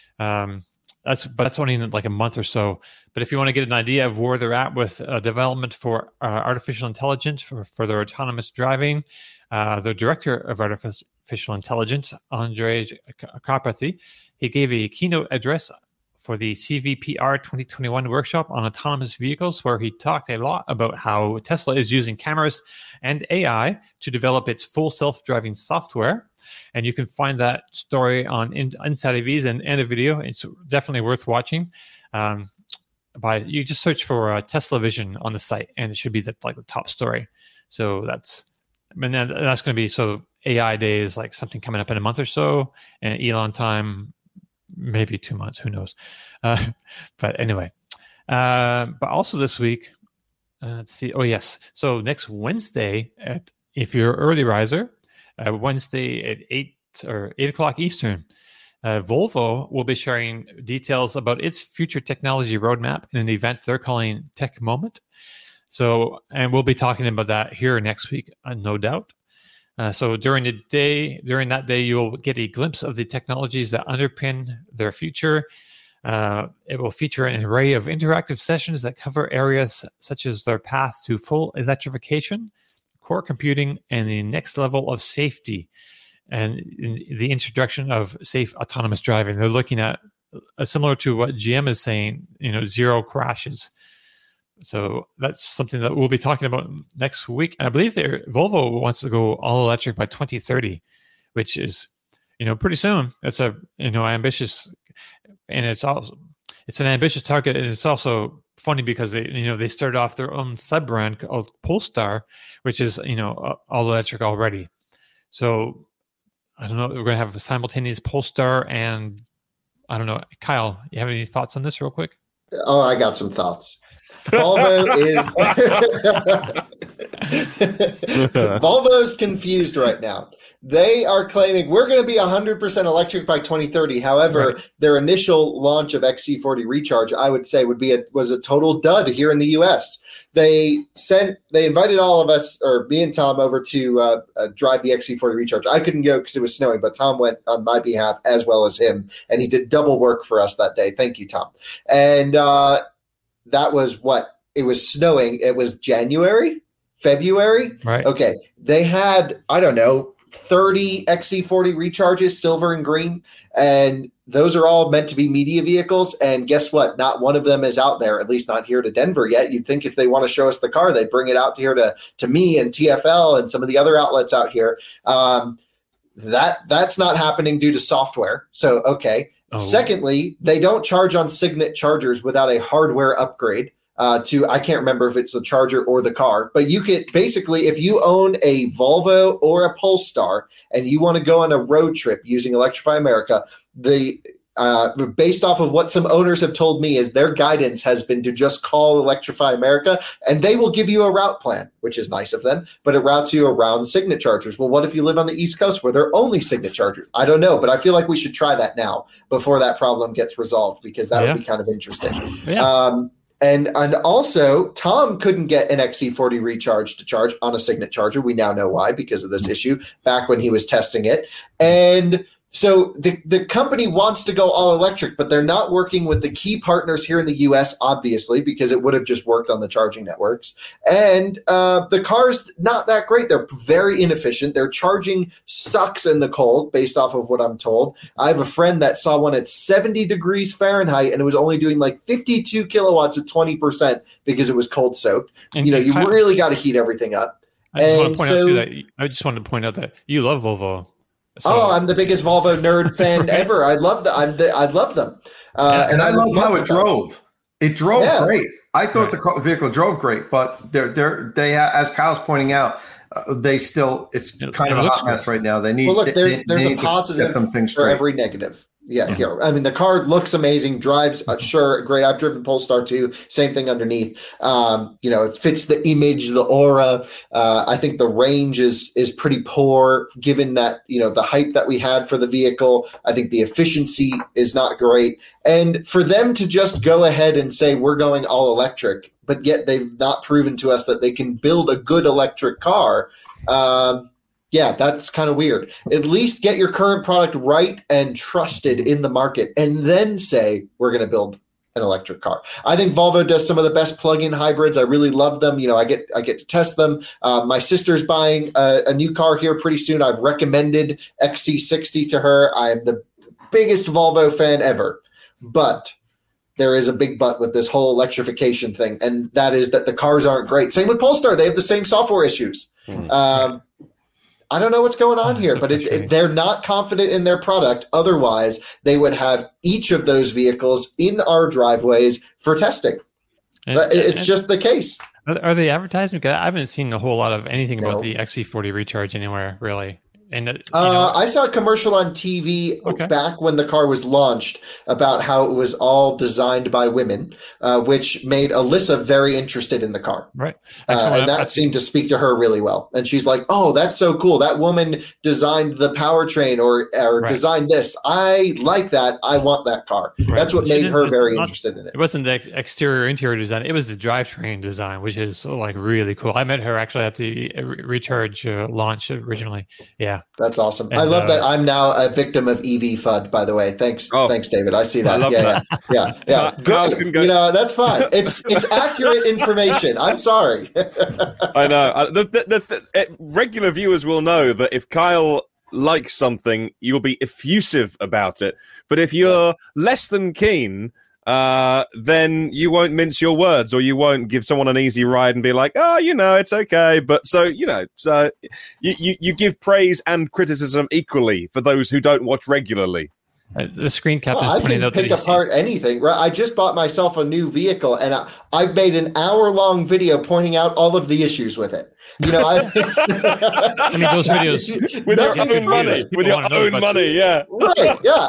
That's only in like a month or so. But if you want to get an idea of where they're at with development for artificial intelligence for their autonomous driving, the director of artificial intelligence, Andrej Karpathy, he gave a keynote address for the CVPR 2021 workshop on autonomous vehicles, where he talked a lot about how Tesla is using cameras and AI to develop its full self-driving software. And you can find that story on Inside EVs and a video. It's definitely worth watching. You just search for Tesla Vision on the site, and it should be the top story. So that's going to be, so AI Day is like something coming up in a month or so, and Elon time maybe 2 months, who knows. But anyway, but also this week, let's see. Oh yes, so next Wednesday, if you're an early riser, Wednesday at 8 o'clock Eastern, Volvo will be sharing details about its future technology roadmap in an event they're calling Tech Moment. So, and we'll be talking about that here next week, no doubt. So during that day, you'll get a glimpse of the technologies that underpin their future. It will feature an array of interactive sessions that cover areas such as their path to full electrification, core computing, and the next level of safety, and the introduction of safe autonomous driving. They're looking at similar to what GM is saying, zero crashes. So that's something that we'll be talking about next week. And I believe Volvo wants to go all electric by 2030, which is, pretty soon. That's ambitious, and it's an ambitious target, and it's also funny because they started off their own sub brand called Polestar, which is all electric already. So I don't know. We're going to have a simultaneous Polestar, and I don't know. Kyle, you have any thoughts on this, real quick? Oh, I got some thoughts. Volvo's confused right now. They are claiming we're going to be 100% electric by 2030. However, right, their initial launch of XC40 Recharge, I would say, was a total dud here in the U.S. They invited all of us, or me and Tom, over to drive the XC40 Recharge. I couldn't go because it was snowing, but Tom went on my behalf as well as him, and he did double work for us that day. Thank you, Tom. And that was it was snowing. It was January, February. Right. Okay. They had, 30 XC40 Recharges, silver and green. And those are all meant to be media vehicles. And guess what? Not one of them is out there, at least not here to Denver yet. You'd think if they want to show us the car, they'd bring it out here to me and TFL and some of the other outlets out here. That's not happening due to software. So, okay. Oh. Secondly, they don't charge on Signet chargers without a hardware upgrade to, I can't remember if it's the charger or the car, but you could basically, if you own a Volvo or a Polestar and you want to go on a road trip using Electrify America, based off of what some owners have told me, is their guidance has been to just call Electrify America and they will give you a route plan, which is nice of them, but it routes you around Signet chargers. Well, what if you live on the East Coast where they're only Signet chargers? I don't know, but I feel like we should try that now before that problem gets resolved, because that would be kind of interesting. Yeah. And also, Tom couldn't get an XC40 Recharge to charge on a Signet charger. We now know why, because of this issue back when he was testing it. And So the company wants to go all electric, but they're not working with the key partners here in the U.S., obviously, because it would have just worked on the charging networks. And the car's not that great. They're very inefficient. Their charging sucks in the cold, based off of what I'm told. I have a friend that saw one at 70 degrees Fahrenheit, and it was only doing like 52 kilowatts at 20% because it was cold soaked. And you really got to heat everything up. I just want to point out too that I just wanted to point out that you love Volvo. So, I'm the biggest Volvo nerd fan ever. I love them. I love them. And I love how it drove. It drove great. I thought the vehicle drove great, but they as Kyle's pointing out, it's kind of a hot mess right now. They need. Well, look, there's a positive for every negative. Yeah, here. I mean, the car looks amazing, drives sure great. I've driven Polestar too. Same thing underneath. It fits the image, the aura. I think the range is pretty poor, given that the hype that we had for the vehicle. I think the efficiency is not great, and for them to just go ahead and say we're going all electric, but yet they've not proven to us that they can build a good electric car. Yeah, that's kind of weird. At least get your current product right and trusted in the market, and then say we're going to build an electric car. I think Volvo does some of the best plug-in hybrids. I really love them. I get to test them. My sister's buying a new car here pretty soon. I've recommended XC60 to her. I am the biggest Volvo fan ever, but there is a big but with this whole electrification thing, and that is that the cars aren't great. Same with Polestar. They have the same software issues. I don't know what's going on here, but they're not confident in their product. Otherwise, they would have each of those vehicles in our driveways for testing. It's just the case. Are they advertising? Because I haven't seen a whole lot of anything about the XC40 Recharge anywhere, really. And I saw a commercial on TV back when the car was launched about how it was all designed by women, which made Alyssa very interested in the car. Right. And that seemed to speak to her really well. And she's like, oh, that's so cool. That woman designed the powertrain or designed this. I like that. I want that car. Right. That's what made her very interested in it. It wasn't the exterior interior design. It was the drivetrain design, which is really cool. I met her actually at the Recharge launch originally. Yeah. That's awesome. And I love that I'm now a victim of EV FUD, by the way. Thanks, David. I see that. Yeah. Good. That's fine. It's accurate information. I'm sorry. I know. The regular viewers will know that if Kyle likes something, you'll be effusive about it. But if you're less than keen, then you won't mince your words, or you won't give someone an easy ride and be like, oh, it's okay. But so you give praise and criticism equally for those who don't watch regularly. The screen captain's pointing out that I can pick apart anything. Right? I just bought myself a new vehicle, and I've made an hour-long video pointing out all of the issues with it. I mean, those videos with your own money, yeah, right, yeah.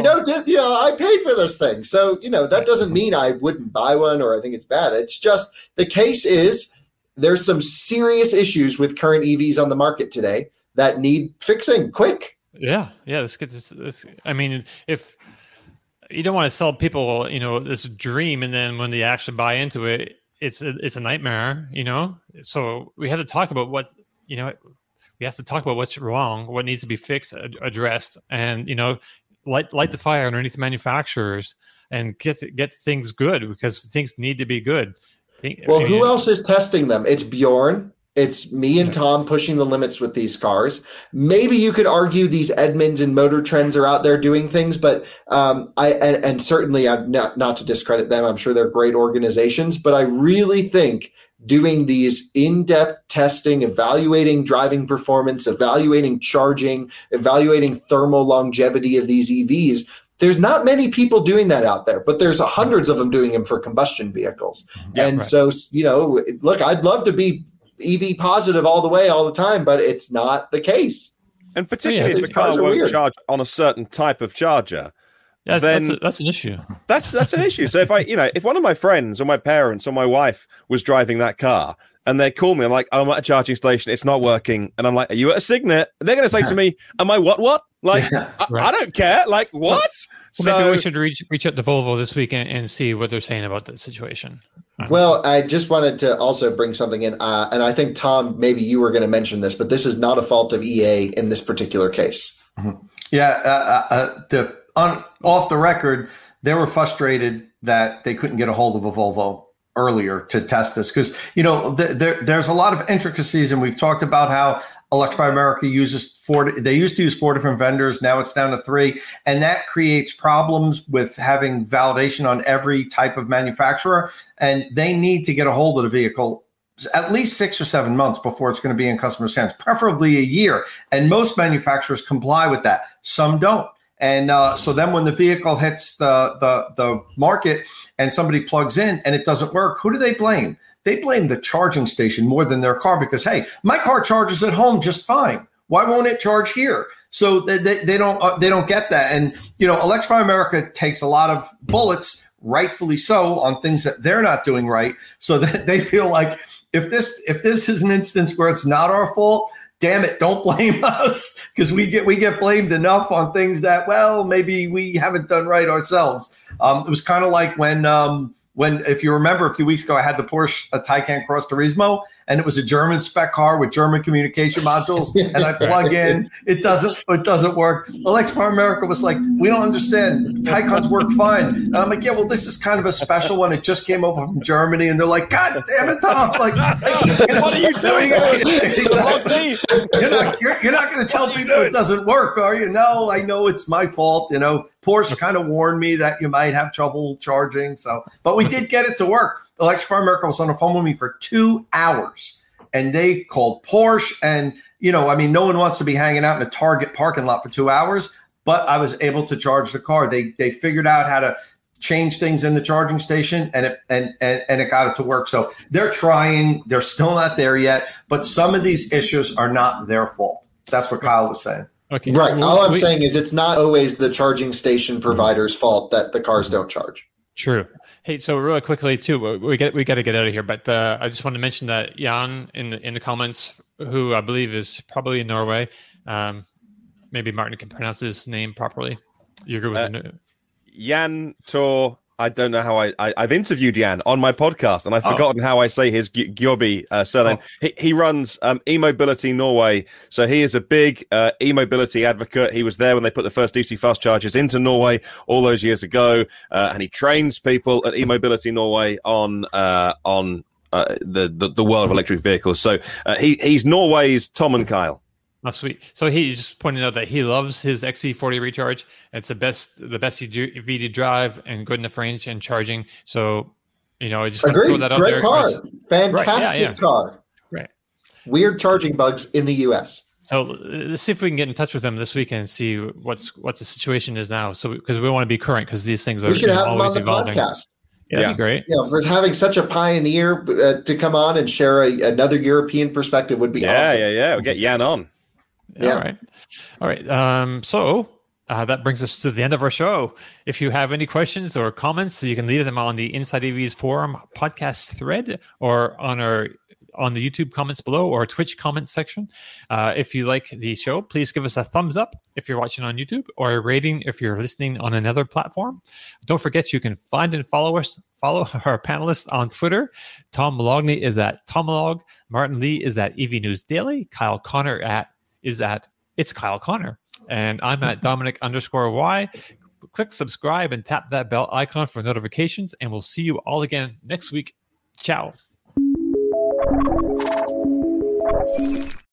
I paid for this thing, so that doesn't mean I wouldn't buy one or I think it's bad. It's just the case is there's some serious issues with current EVs on the market today that need fixing quick. Yeah. This. I mean, if you don't want to sell people, this dream, and then when they actually buy into it, it's a nightmare, So we have to talk about we have to talk about what's wrong, what needs to be fixed, addressed, and light the fire underneath the manufacturers and get things good, because things need to be good. Who else is testing them? It's Bjorn. It's me and Tom pushing the limits with these cars. Maybe you could argue these Edmunds and Motor Trends are out there doing things, but and certainly I'm not to discredit them. I'm sure they're great organizations, but I really think doing these in-depth testing, evaluating driving performance, evaluating charging, evaluating thermal longevity of these EVs, there's not many people doing that out there, but there's hundreds of them doing them for combustion vehicles. So, look, I'd love to be EV positive all the way, all the time, but it's not the case. And particularly if the car won't charge on a certain type of charger, then that's an issue. That's an issue. So if one of my friends or my parents or my wife was driving that car and they call me, I'm like, I'm at a charging station, it's not working, and I'm like, are you at a Signet? And they're going to say to me, am I what? Like, I don't care. Like, what? Maybe we should reach out to Volvo this week and see what they're saying about that situation. Well, I just wanted to also bring something in, and I think, Tom, maybe you were going to mention this, but this is not a fault of EA in this particular case. Mm-hmm. Yeah, off the record, they were frustrated that they couldn't get a hold of a Volvo earlier to test this because, there's a lot of intricacies, and we've talked about how Electrify America uses they used to use 4 different vendors. Now it's down to 3. And that creates problems with having validation on every type of manufacturer. And they need to get a hold of the vehicle at least 6 or 7 months before it's going to be in customers' hands, preferably a year. And most manufacturers comply with that. Some don't. And so then when the vehicle hits the market and somebody plugs in and it doesn't work, who do they blame? They blame the charging station more than their car because, hey, my car charges at home just fine. Why won't it charge here? So they don't get that. And, Electrify America takes a lot of bullets, rightfully so, on things that they're not doing right. So that they feel like if this is an instance where it's not our fault, damn it, don't blame us, because we get blamed enough on things that, well, maybe we haven't done right ourselves. It was kind of like when, if you remember, a few weeks ago, I had the Porsche Taycan Cross Turismo, and it was a German spec car with German communication modules, and I plug in, it doesn't work. Electrify America was like, we don't understand. Taycans work fine. And I'm like, yeah, well, this is kind of a special one. It just came over from Germany, and they're like, God damn it, Tom! Like, what are you doing? Exactly. You're not going to tell people it doesn't work, are you? No, I know it's my fault. Porsche kind of warned me that you might have trouble charging. But we did get it to work. Electrify America was on the phone with me for 2 hours, and they called Porsche. And, no one wants to be hanging out in a Target parking lot for 2 hours, but I was able to charge the car. They figured out how to change things in the charging station, and it got it to work. So they're trying. They're still not there yet, but some of these issues are not their fault. That's what Kyle was saying. Okay. Right. All I'm saying is it's not always the charging station provider's fault that the cars don't charge. True. Hey, so really quickly too, we got to get out of here. But I just want to mention that Jan in the comments, who I believe is probably in Norway, maybe Martin can pronounce his name properly. You agree with Jan Tor? I don't know how I've interviewed Jan on my podcast, and I've forgotten how I say his Gjobi surname. He runs e-mobility Norway, so he is a big e-mobility advocate. He was there when they put the first DC fast chargers into Norway all those years ago, and he trains people at e-mobility Norway on the world of electric vehicles. So he's Norway's Tom and Kyle. Oh, sweet. So he's pointing out that he loves his XC40 Recharge. It's the best EV to drive and good enough range and charging. So, I just want to throw that out there. Great car. Fantastic car. Right. Weird charging bugs in the U.S. So let's see if we can get in touch with him this weekend and see what the situation is now. So because we want to be current, because these things are we should have him on the evolving. Podcast. Yeah, that'd be great. Yeah, for having such a pioneer to come on and share another European perspective would be awesome. Yeah. We'll get Jan on. Yeah. All right. So that brings us to the end of our show. If you have any questions or comments, you can leave them on the Inside EVs forum podcast thread, or on the YouTube comments below, or Twitch comment section. If you like the show, please give us a thumbs up if you're watching on YouTube, or a rating if you're listening on another platform. Don't forget, you can find and follow our panelists on Twitter. Tom Moloughney is at Tomolog. Martin Lee is at EV News Daily. Kyle Connor is at It's Kyle Connor. And I'm at Dominic_Y. Click subscribe and tap that bell icon for notifications, and we'll see you all again next week. Ciao.